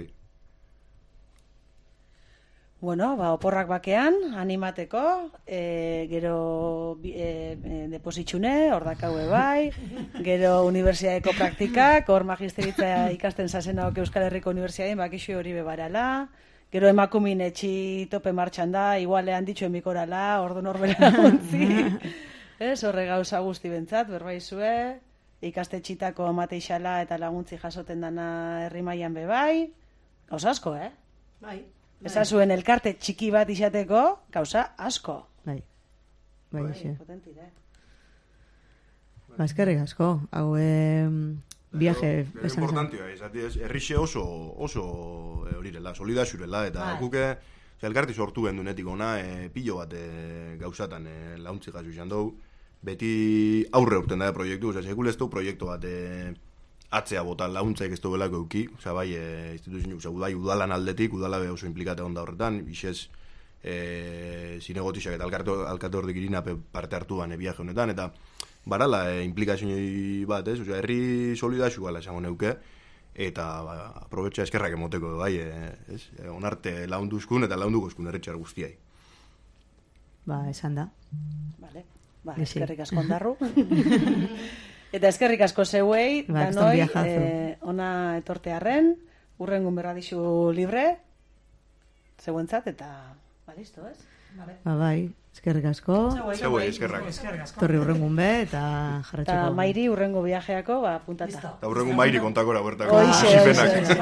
Bueno, oporrak bakean, animateko, gero depositxune, hor dakaue bai, gero unibertsiadeko praktikak, hor magisteritza ikasten zazenok Euskal Herriko Unibertsiadean, bakixo hori bebarala, gero emakumin etxi tope martxan da, igualean ditxo emikorala, ordu norbera ontzi. Ez, horre gauza guzti bentzat, berbaizue, ikastetxitako amateixala eta laguntzi jasoten dana herri mailan bebai. Gauza asko, Bai. Eza zuen elkarte txiki bat izateko, gauza asko. Bai, xe. Potentire. Eskerrik asko, hau viaje esan. Importantia, herrixe oso horirela, solidaxurela, eta guke elkarti sortu gendunetik ona, pilo bat gauzatan launtzi jasu izan dugu, beti aurre urten da proiektu, sekul ez du proiektu bat atzea bota launtzaik ez duelako euki, bai instituzio, bai udalan aldetik, udala oso implikate onda horretan, bisez zinegotixak eta alkate horrek irina parte hartuan viaje honetan, eta barala implikazio bat, herri solidaxu gala esango neuke, eta aprobetxa eskerrak emoteko, bai, onarte launduzkun eta laundukozkun erretxar guztiai. Esan da. Vale, eskerrik asko ondarru. Eta eskerrik asko zeuei, danoi, ona etortearren, urrengun berradixu libre, zeuentzat, eta, listo, ez? Bai, eskerrik asko. Zeuei, eskerrak. Torri urrengun be, eta jarretxeko. Eta Mairi urrengo viajeako, puntata. Eta urrengun Mairi kontakora bertako. Oixe.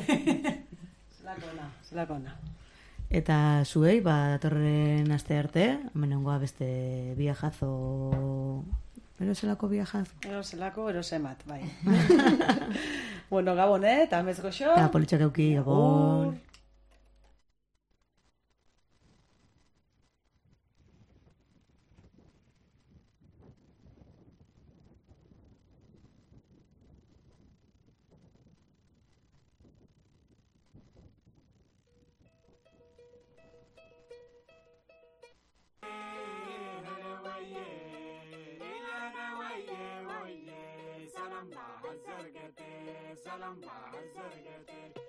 Zelakona. Eta zuei, datorren aste arte, hemenengoa beste viajazo... Eroselako viajazo? Erosemat, bai. Bueno, gabon, eta amez goxo. Eta politxak euki, gabon. Salam bahazar gete